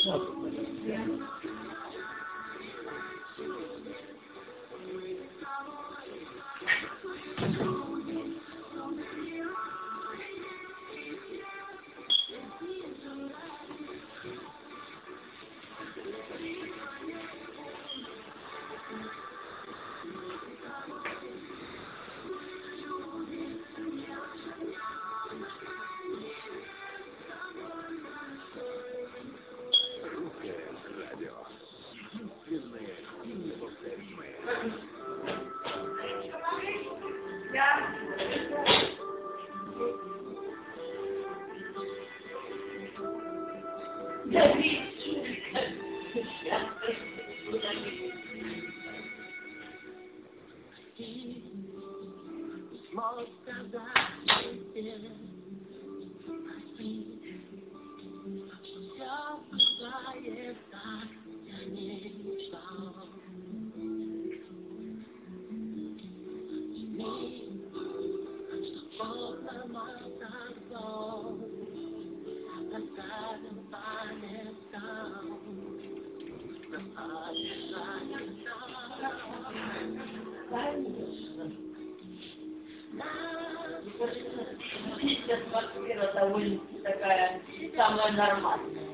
Сейчас квартира довольно такая самая нормальная.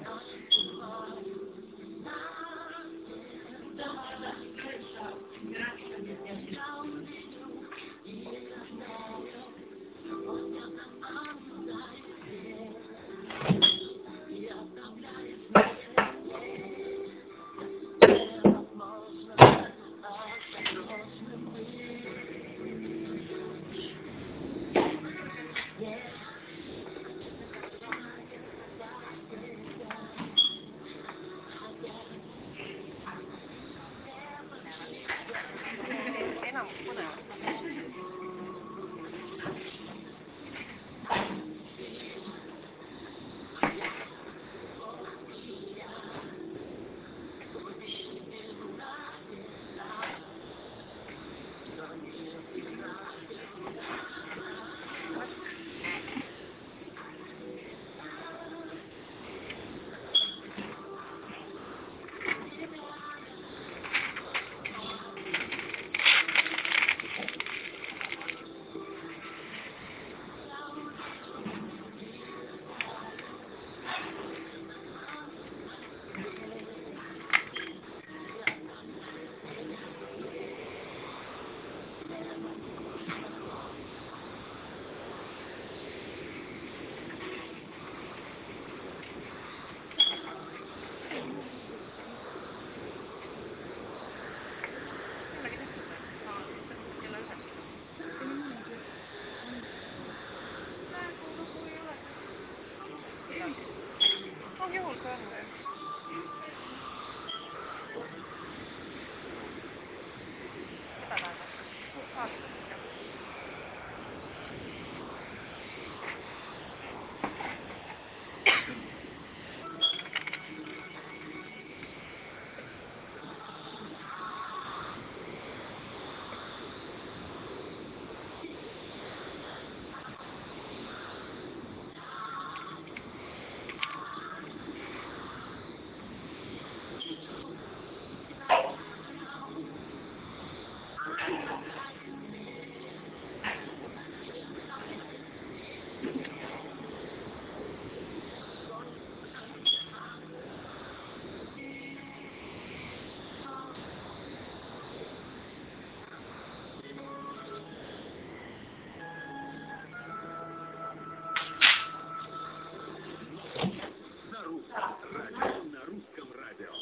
На русском радио.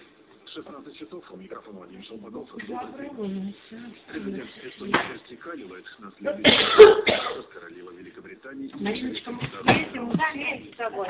16 часов, у микрофона Владимир Шелпаков. Президент Эстонии Керсти Кальюлайд на следующий королева Великобритании. Мариночка, мы едем с тобой.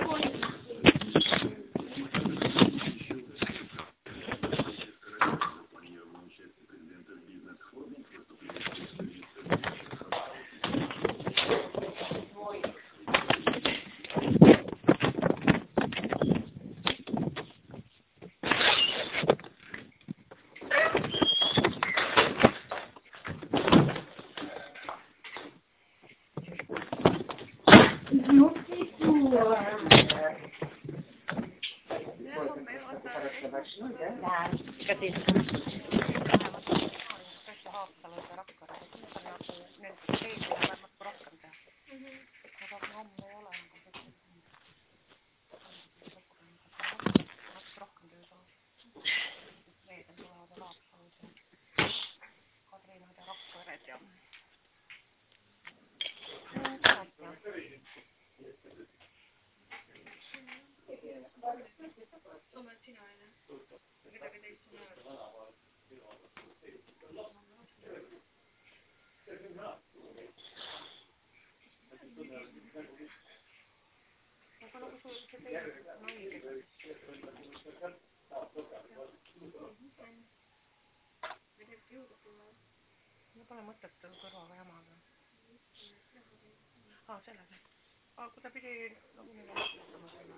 Käsin. Tässä Haapsalus ja Rakkara. Nyt teillä varmasti rohkan tehdä. Mutta homma ei ole. Rohkan työtä on. Meidän tulee olla Haapsalus ja Katriina ja Rakkaret ja... Olet sinä enää. Mitä teit sun ööllä? No paljon mõttetu kõrvaga jamaga. Sellega. Kun ta pidi nagu nii vaatama selle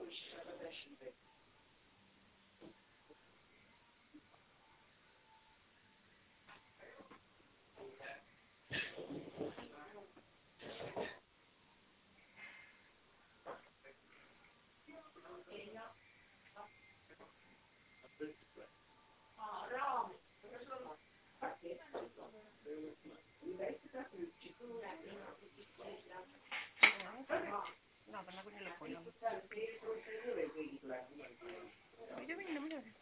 Mina pean nagunii lõpuni olema. Võid ju minna midagi.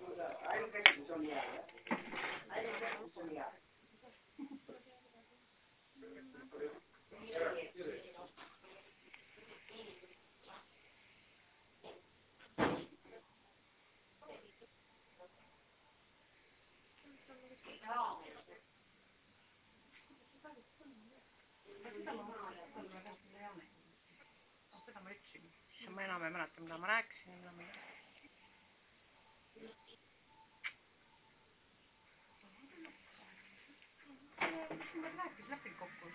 Seda ma ütlesin. Siis ma enam ei mäleta, mida ma rääkisin. Ma rääkis läbi kokku.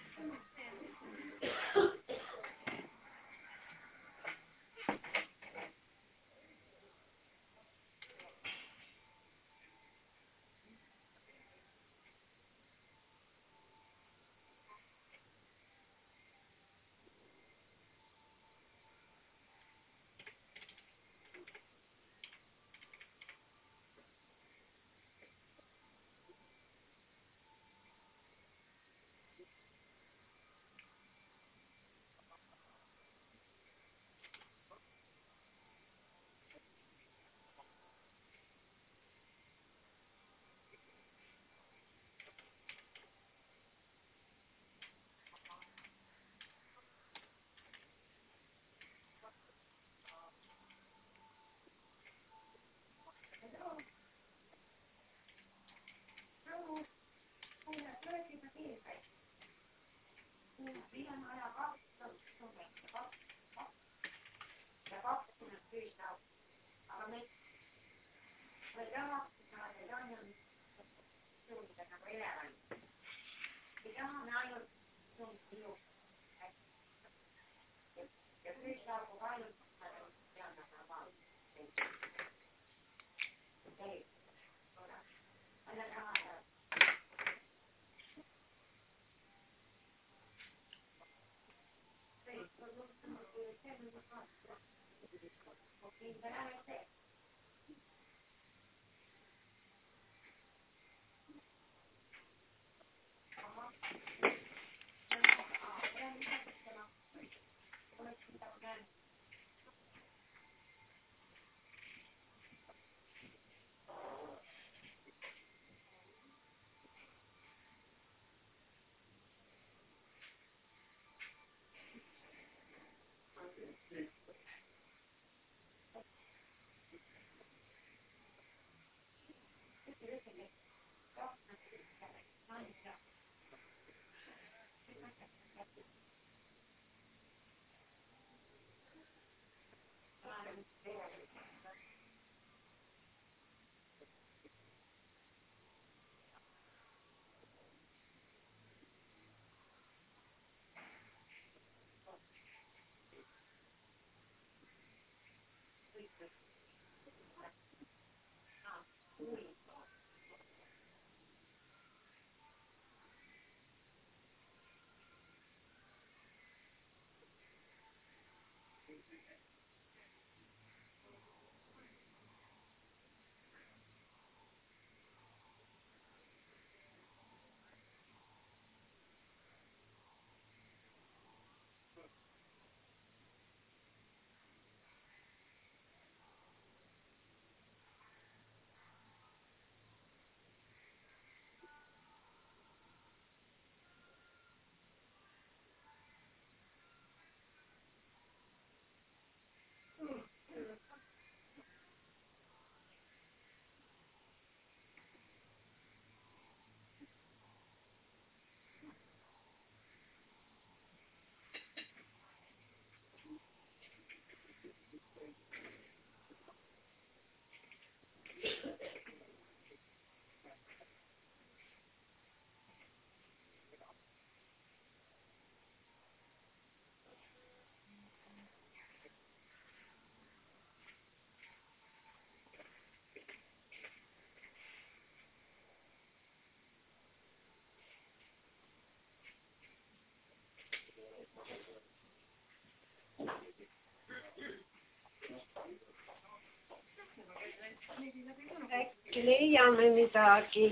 Äkki leiame midagi.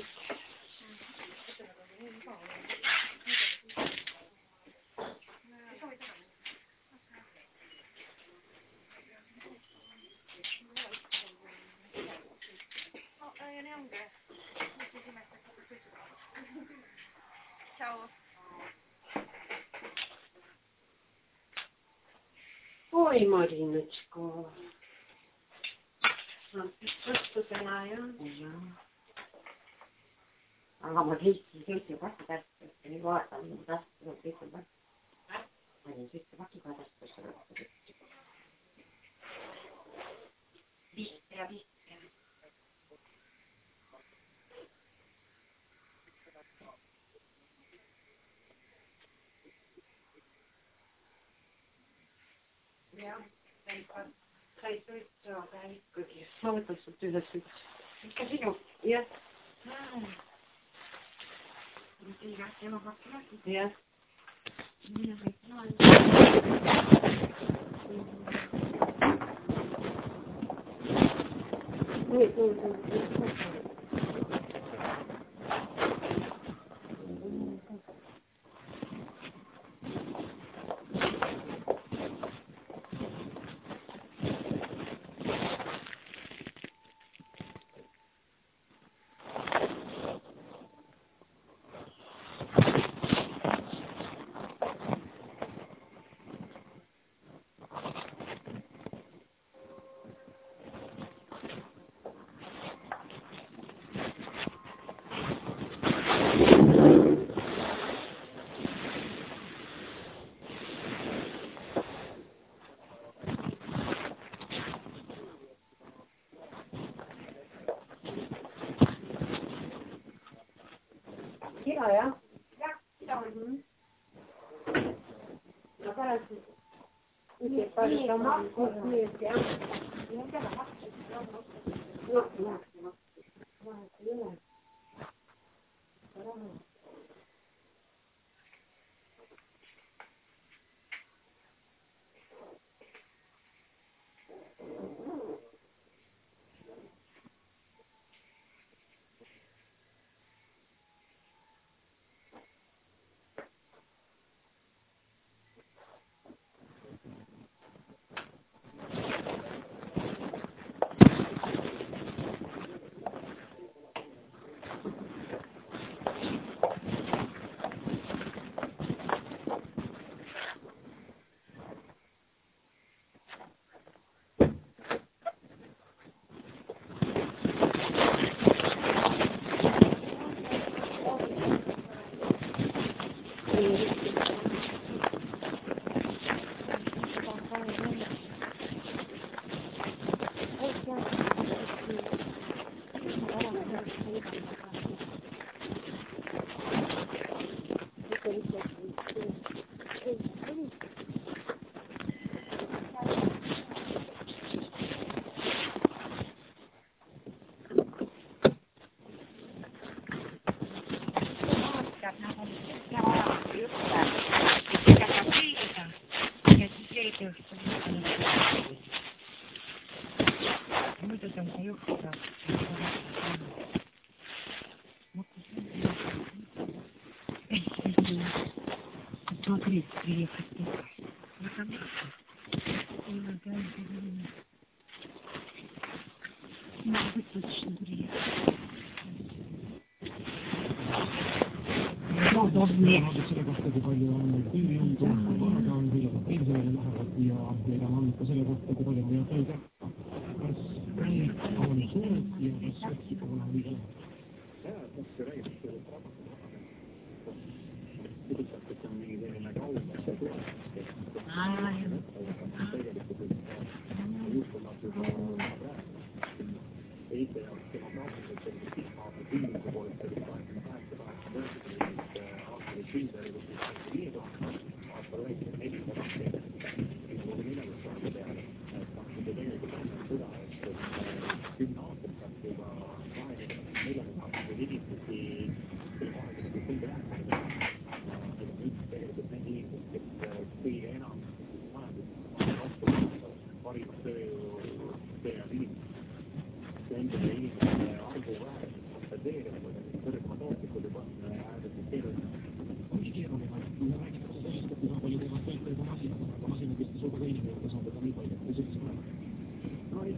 Ja nii ongi. Ciao. Oi, Marinочка. Vastusena, jah. Aga ma sõitsin sõitjapakitastusse, nii vaatan, mu tahtnud sõitjapakitastusse. Ma olin sõitjapakitastusse. Viste ja viste. Jah, sai sõitsu, aga ikkagi. Ma võtan sult üles üks. Ikka sinu? Jah. Tiiga, ema pakki läkid? Jah. Mina sõitsin Sina, jah? Jah, sina. No pärast ütleb palju ta maksnud nüüd, jah? Jah, seda maksnud. No, vahet ei ole. Смотри, приехать. Может быть, точно приехать.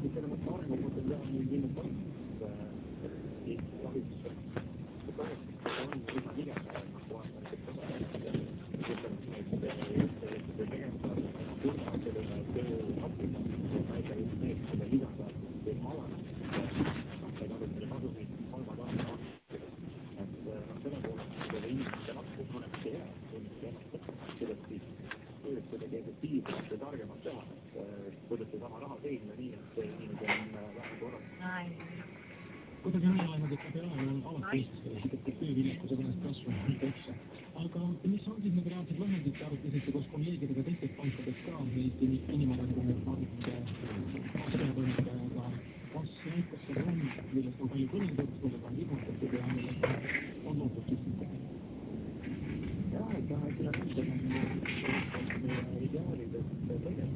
Kuidagi näilaimad, et peale on alati Eestis, et tööviljakus on ennast kasvanud nii täitsa. Aga mis on siis need reaalsed lahendid, te arutasite koos kolleegidega teistest pankadest ka, Eesti inimarengu asjapõhjusega, kas see on, millest on palju kõneldud, millega on liigutatud ja millest on loobutud? Jah, et ideaalidest tegema.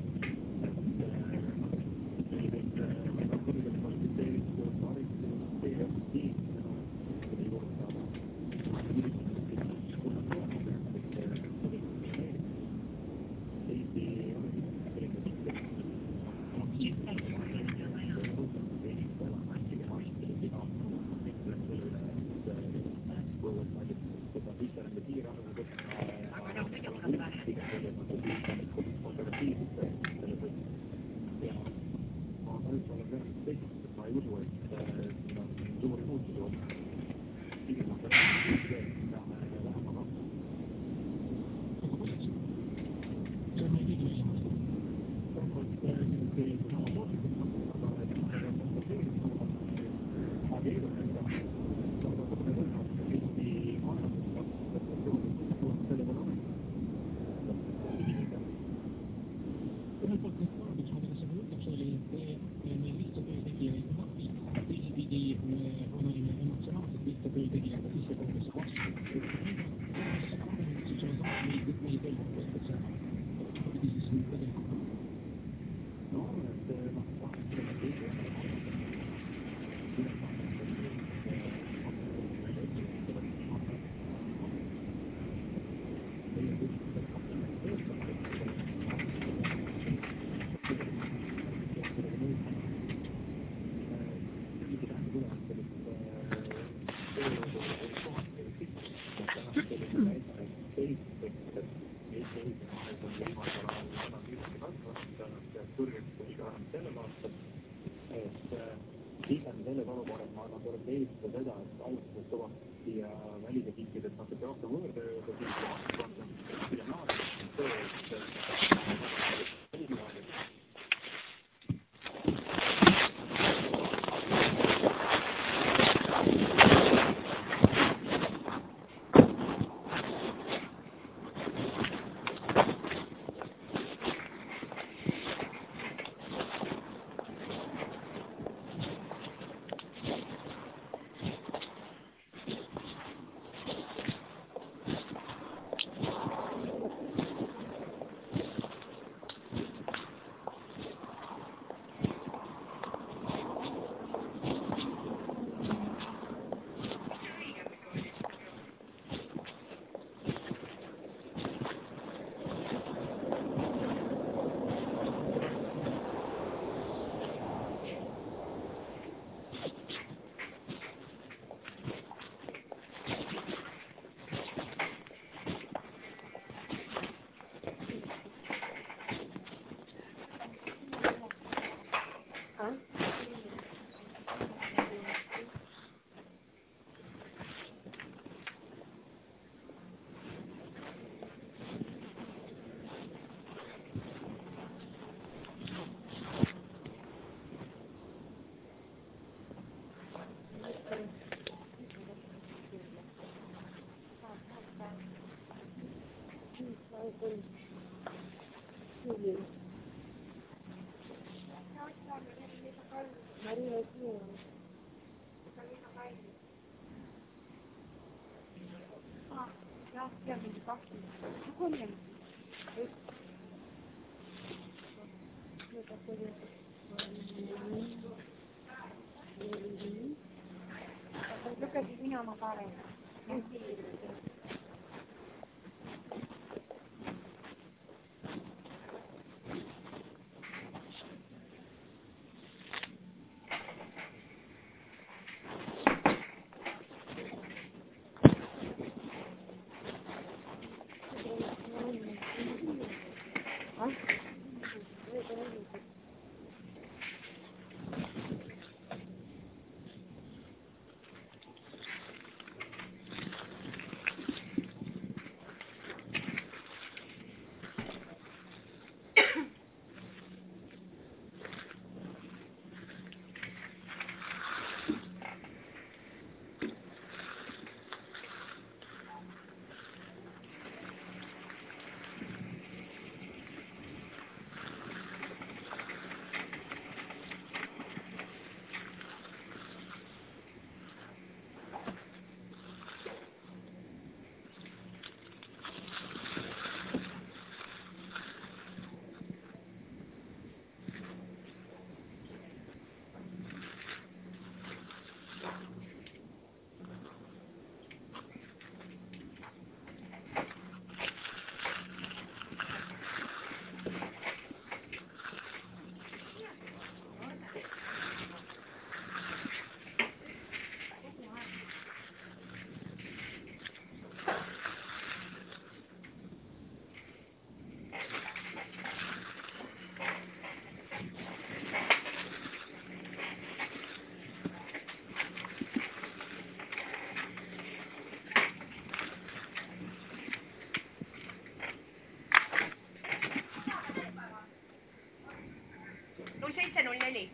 4.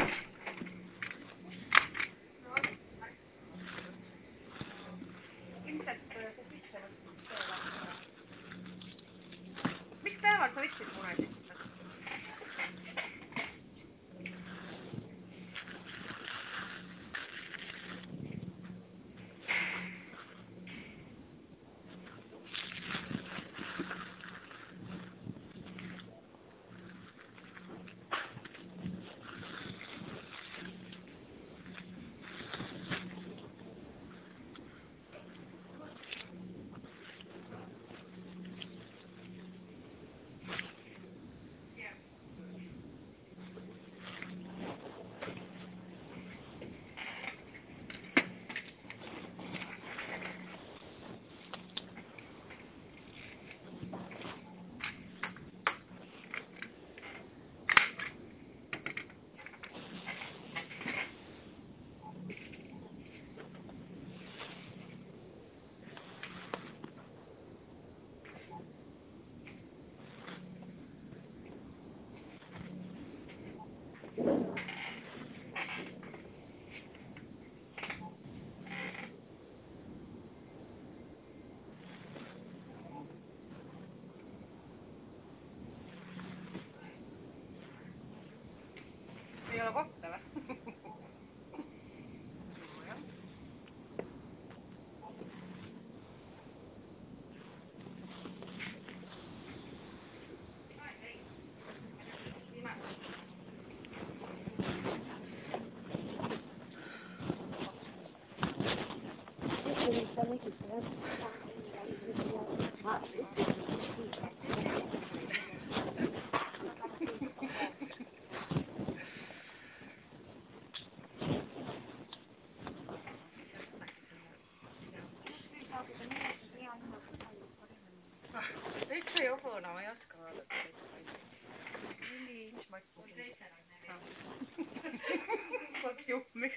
Ilmselt see sisse võtnud tööle. Miks päeval sa võtsid mune sisse? Ei ole kohta või? Täitsa jobuna, ma ei oska vaadata. 4 inch maksimum. Saad juhmi.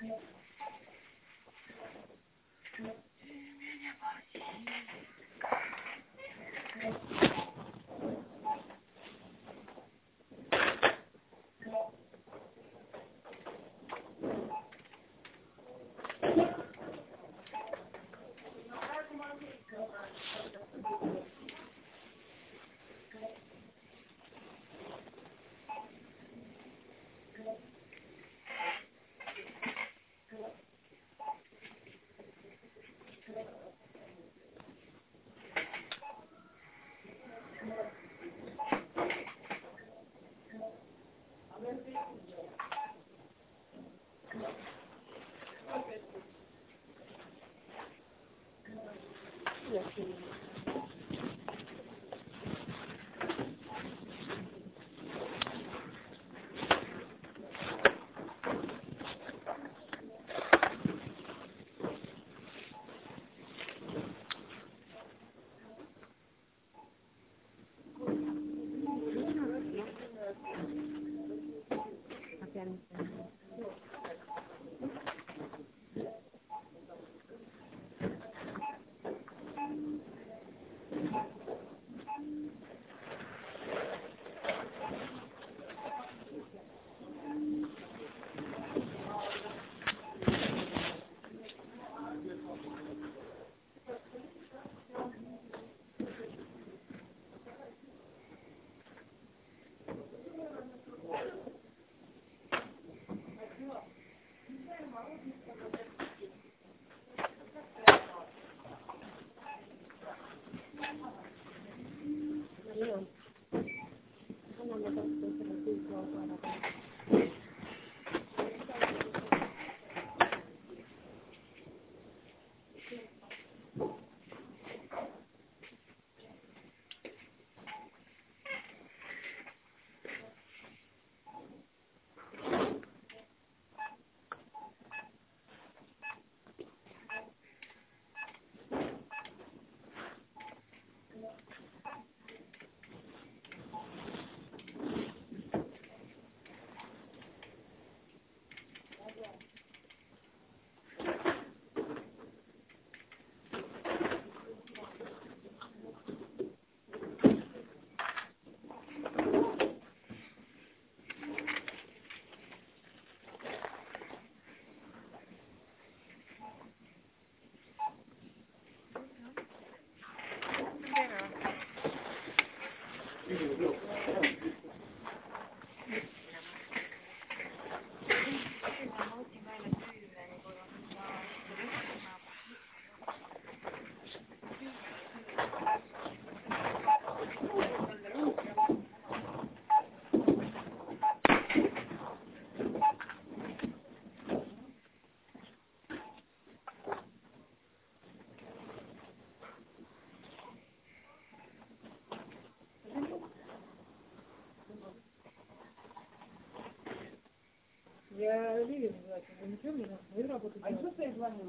Я Ливе звать, вы ничего мне на свою работу делать? А что ты звонила?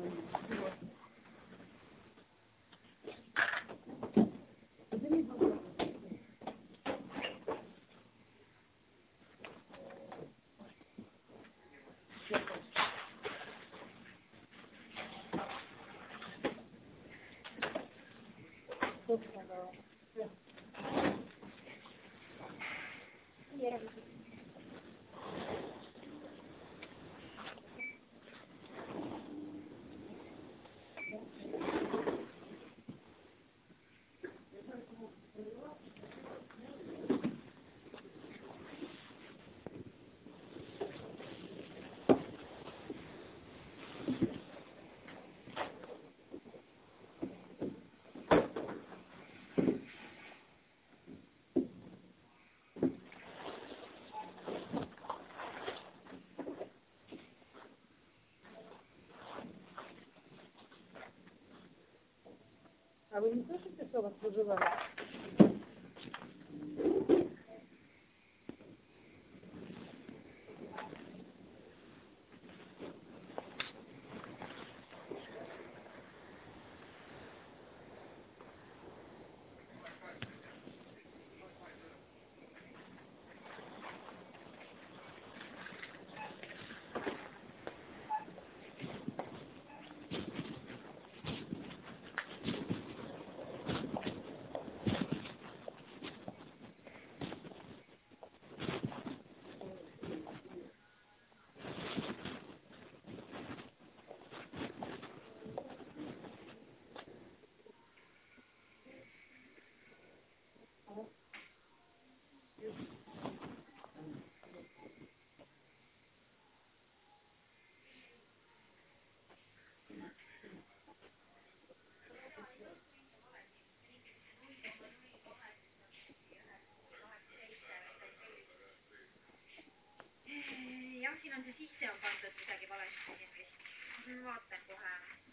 Что сказала? Я А вы не слышите, что вас выживает? siin on see sisse on pandud midagi valesti siin vist. Vaatan kohe.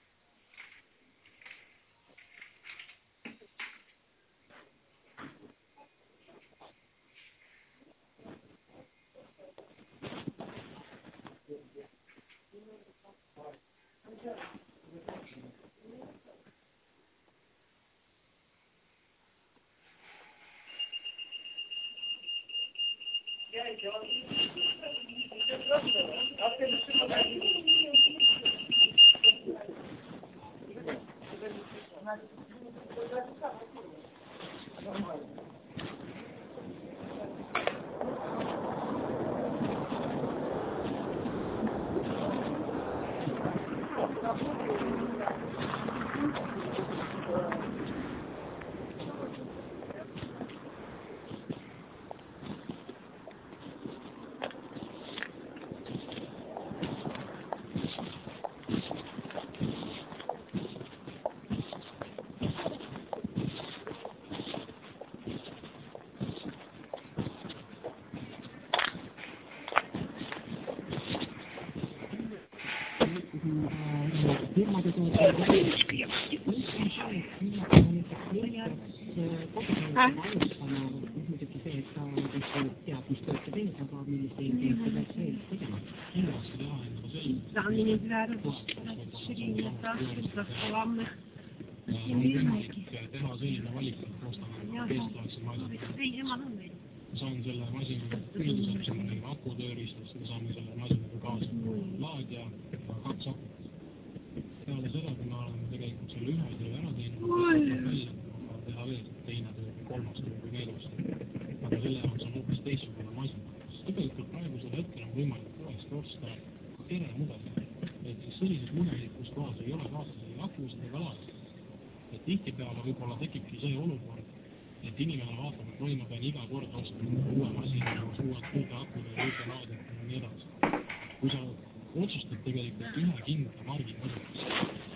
teha selline valik, et koostame teistlaadse masina. Ma saan selle masina üldiseks akutööristust, me saame selle masinaga kaasa laadja ja 2 akut. Peale seda, kui me oleme tegelikult selle ühe töö ära teinud, välja, teha veel teine töö või 3. töö või 4. Aga selle jaoks on hoopis teistsugune masina. Tegelikult praegusel hetkel on võimalik tõesti osta teremudeli. Et siis sellised mudelid, kus kohas ei ole kaasas ei akusid ega laadja. Et tihtipeale võib-olla tekibki see olukord, et inimene vaatab, et ma pean iga kord ostma uue masina, uute akude ja uute laadjate ja nii edasi. Kui sa otsustad tegelikult ühe kindla margi kasutust,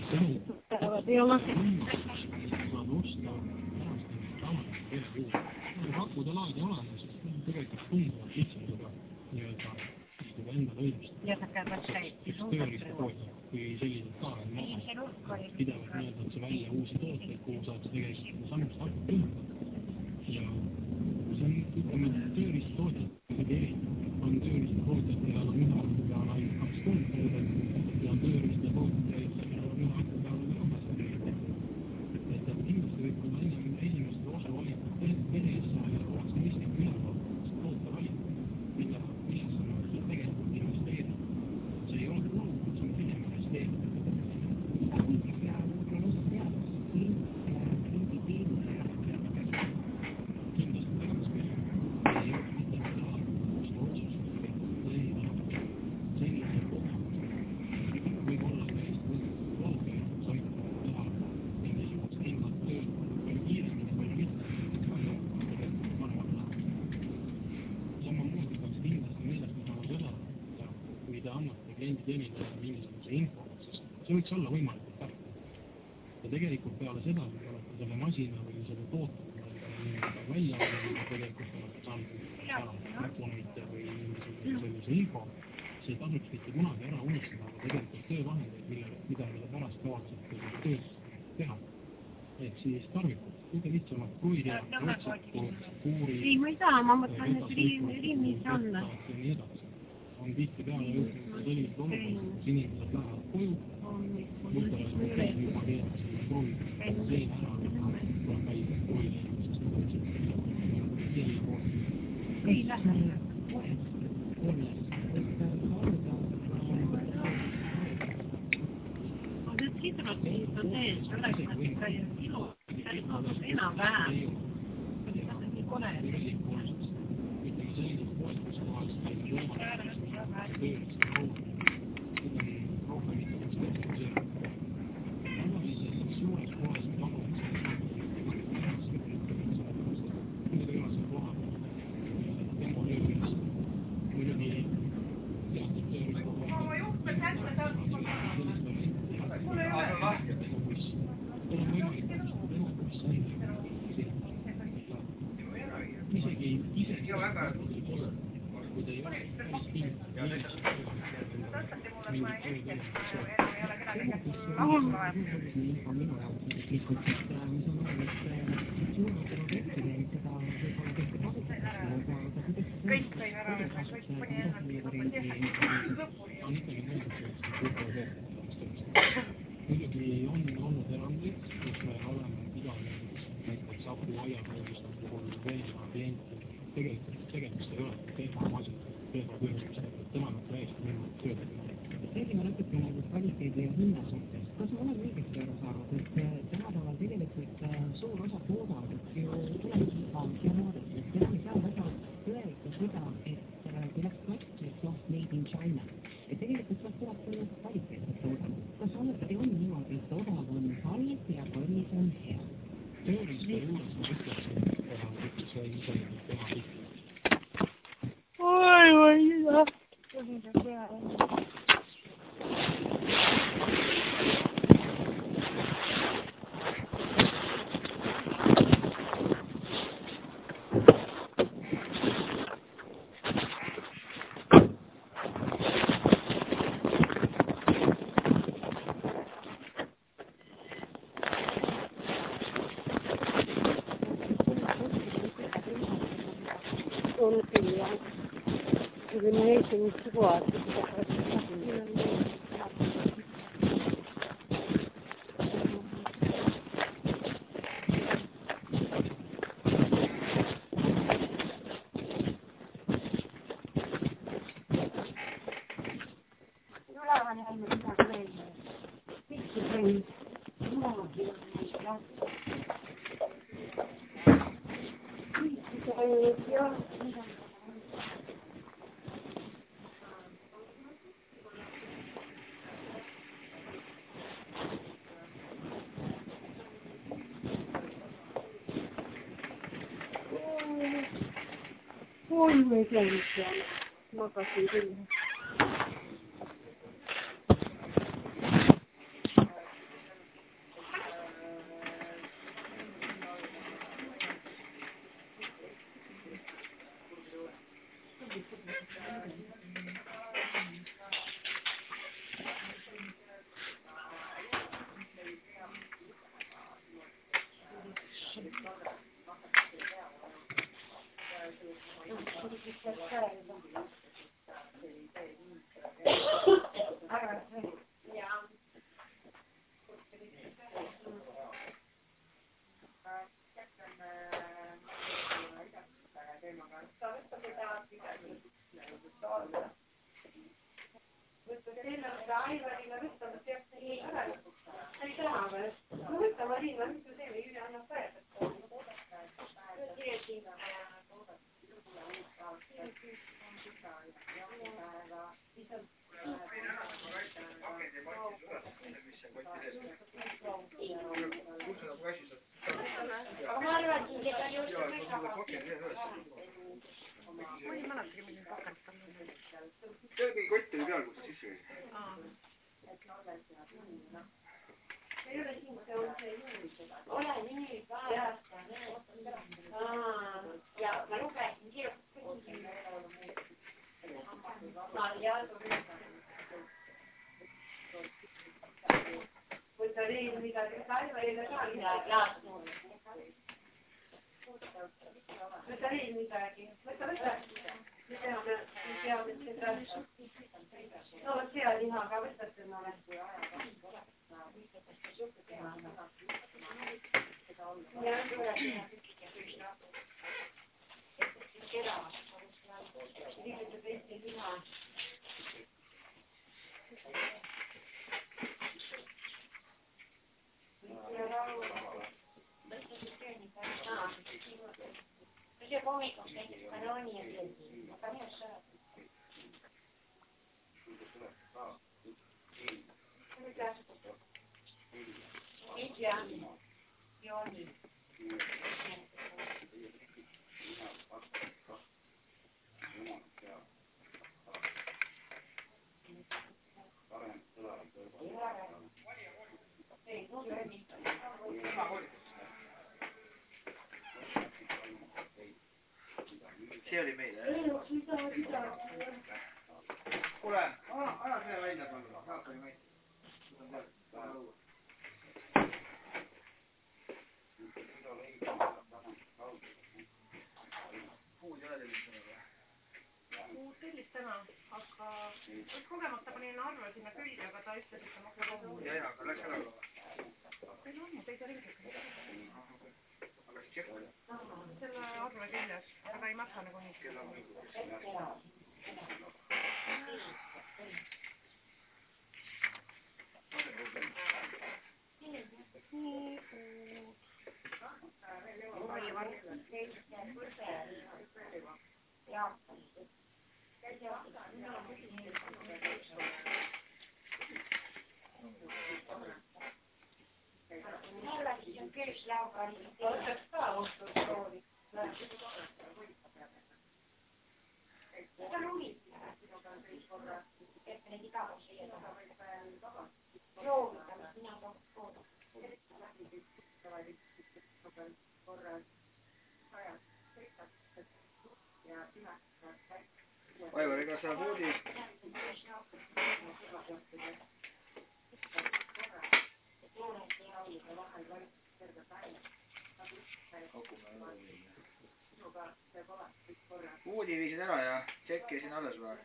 ei ole saad osta tänast raamatut veel juurde. Kui akude laadja olemas, siis tegelikult tunduvalt lihtsam seda nii-öelda enda õigust. Tööriista poodi, kui sellised ka on maha. Pidevalt mõeldakse välja uusi tooteid, kuhu saab tegelikult samast akut ühendada. Ja see on, ütleme, tööriista tootjad erinevad. On tööriista tootjad, kellel on ühe aku peal ainult 2 tooteid ja on tööriista tootjad, kellel on ühe aku peal ainult 2 tooteid. Et kindlasti võib-olla esimeste osa valikut tehes oleks mõistlik üle vaadata toote valikut, mida tegelikult investeerida. See ei ole kulud, see on pigem investeerida. Kindlasti peaks meil ei ole mitte teha just otsust, leida sellise koha, võib-olla täiesti loogil saab teha mingisugust kindlat tööd palju kiiremini, palju mitte. Samamoodi peaks kindlasti meeles pidama seda, kui te annate kliendi teenindajale mingisuguse info, siis see võiks olla võimalikult täpne. Ja tegelikult peale seda, kui olete selle masina või selle toote välja või tegelikult olete saanud näpunäite või sellise info, see tasuks mitte kunagi ära unistada, aga tegelikult töövahendeid, mida pärast kavatsete tööd teha. Ehk siis tarvikud, kõige lihtsamad kruidiad, otsikud, kuurid, ei, ma ei taha, ma mõtlen, et riimis on. Ja nii edasi. On tihti peale jõudnud sellised olukorrad, kus inimesed lähevad koju, võtavad kõik juba keeldast ja proovivad sein ära, tuleb välja kooli, sest nad võtsid selle poole. Ei lähe. Need sidrotid on sees, oleks nad ikka kilo, enam vähem. See on nii kole. Ütleme sellised poed, kus kohas teil võimalik tööst kaudu. Seda on rohkem mitte üks tehtud. Tavaliselt suures kohas on pakutakse kõigase koha demolöömist. Muidugi teatud tööristu isegi kui te ei ole päris kindlad, tõstati mulle, et ma ei hetkeks, enam ei ole kedagi, kes mul lahus loeb. Minu jaoks isiklikult, mis on olemas, suurmatele objektidele seda võib-olla kõike kasutada, aga kuidas kõik võin ära öelda, kõik kuni ennast lõpuni. on ikkagi meeldib, et muidugi on olnud erandeid, kus me oleme pidanud näiteks akuaiatöölistel puhul veelima klienti. Tegelikult tegemist ei ole teemamasin, teemapürgistega, tema on täiesti minu tööd. Räägime natuke nagu kvaliteedi ja hinna suhtes. Kas ma olen õigesti aru saanud, et tänapäeval tegelikult suur osa toodangud ju tuleb ja moodestab. Seda ei saa väga tõeliselt seda, et kui läks plastist made in China. Et tegelikult sealt tuleb kvaliteetset toodangut. Kas alati on niimoodi, et odav on halb ja kallis on hea? Tööriiste juures ma ütleksin, et see isegi tema kõik. Oi, jah. Tuli see peale. On kyllä. Kyllä ei se nyt suoatti. Julahan ei mitään reiniä. Miksi reiniä? Julakin on miksi reiniä? Joo. Oi, me käynyt siellä. Makasin kyllä. Se hommikuks näiteks banaani ja keeldi, aga mina saad. Mitä? Joo niin. Ei, no se niin. See oli meile, jah? Kuule, anna selle välja palun. Jaakari mait. Puud ei ole tellist täna või? Puud tellist täna, aga kogemata panin arve sinna külge, aga ta ütles, et ta maksab kogu. Jaa, aga läks ära ka. Ei ammu, teise ringiga. Aga siis tšekk? Selle arve küljes, aga ei maksa nagu nii. Kella on Aivar, ega sa voodi? Voodi viisid ära ja tšekki siin alles või?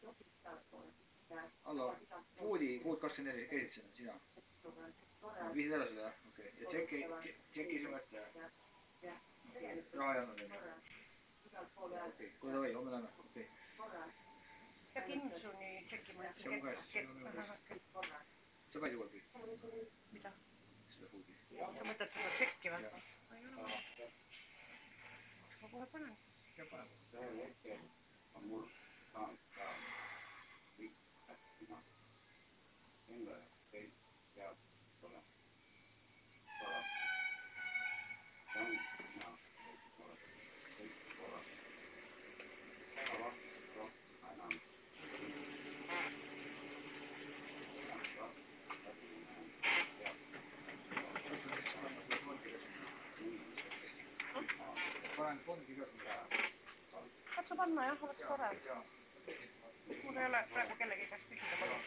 Allo, voodi, puud 24, käisid sinna, sina? Viisid ära seda, okei. Ja tšekki sinu ette? Raha ei andnud enne? Okei, kohe davai, homme lähme, okei. Ja Kinsuni tšekkima. See on mu käes, see on minu käes. Sa panid juba kõik? Mida? Seda voodi. Sa mõtled seda tšekki või? Ei ole vaja. Ma kohe panen. Ja panen. On mul saanud ka kõik sina. Enda teid tead ole. Korra. See on sina. Kõik korra. Ära vastu rohkem enam. Panen fondi ka seda. Katsu panna jah, oleks tore. Mul ei ole praegu kellegi käest küsida palun.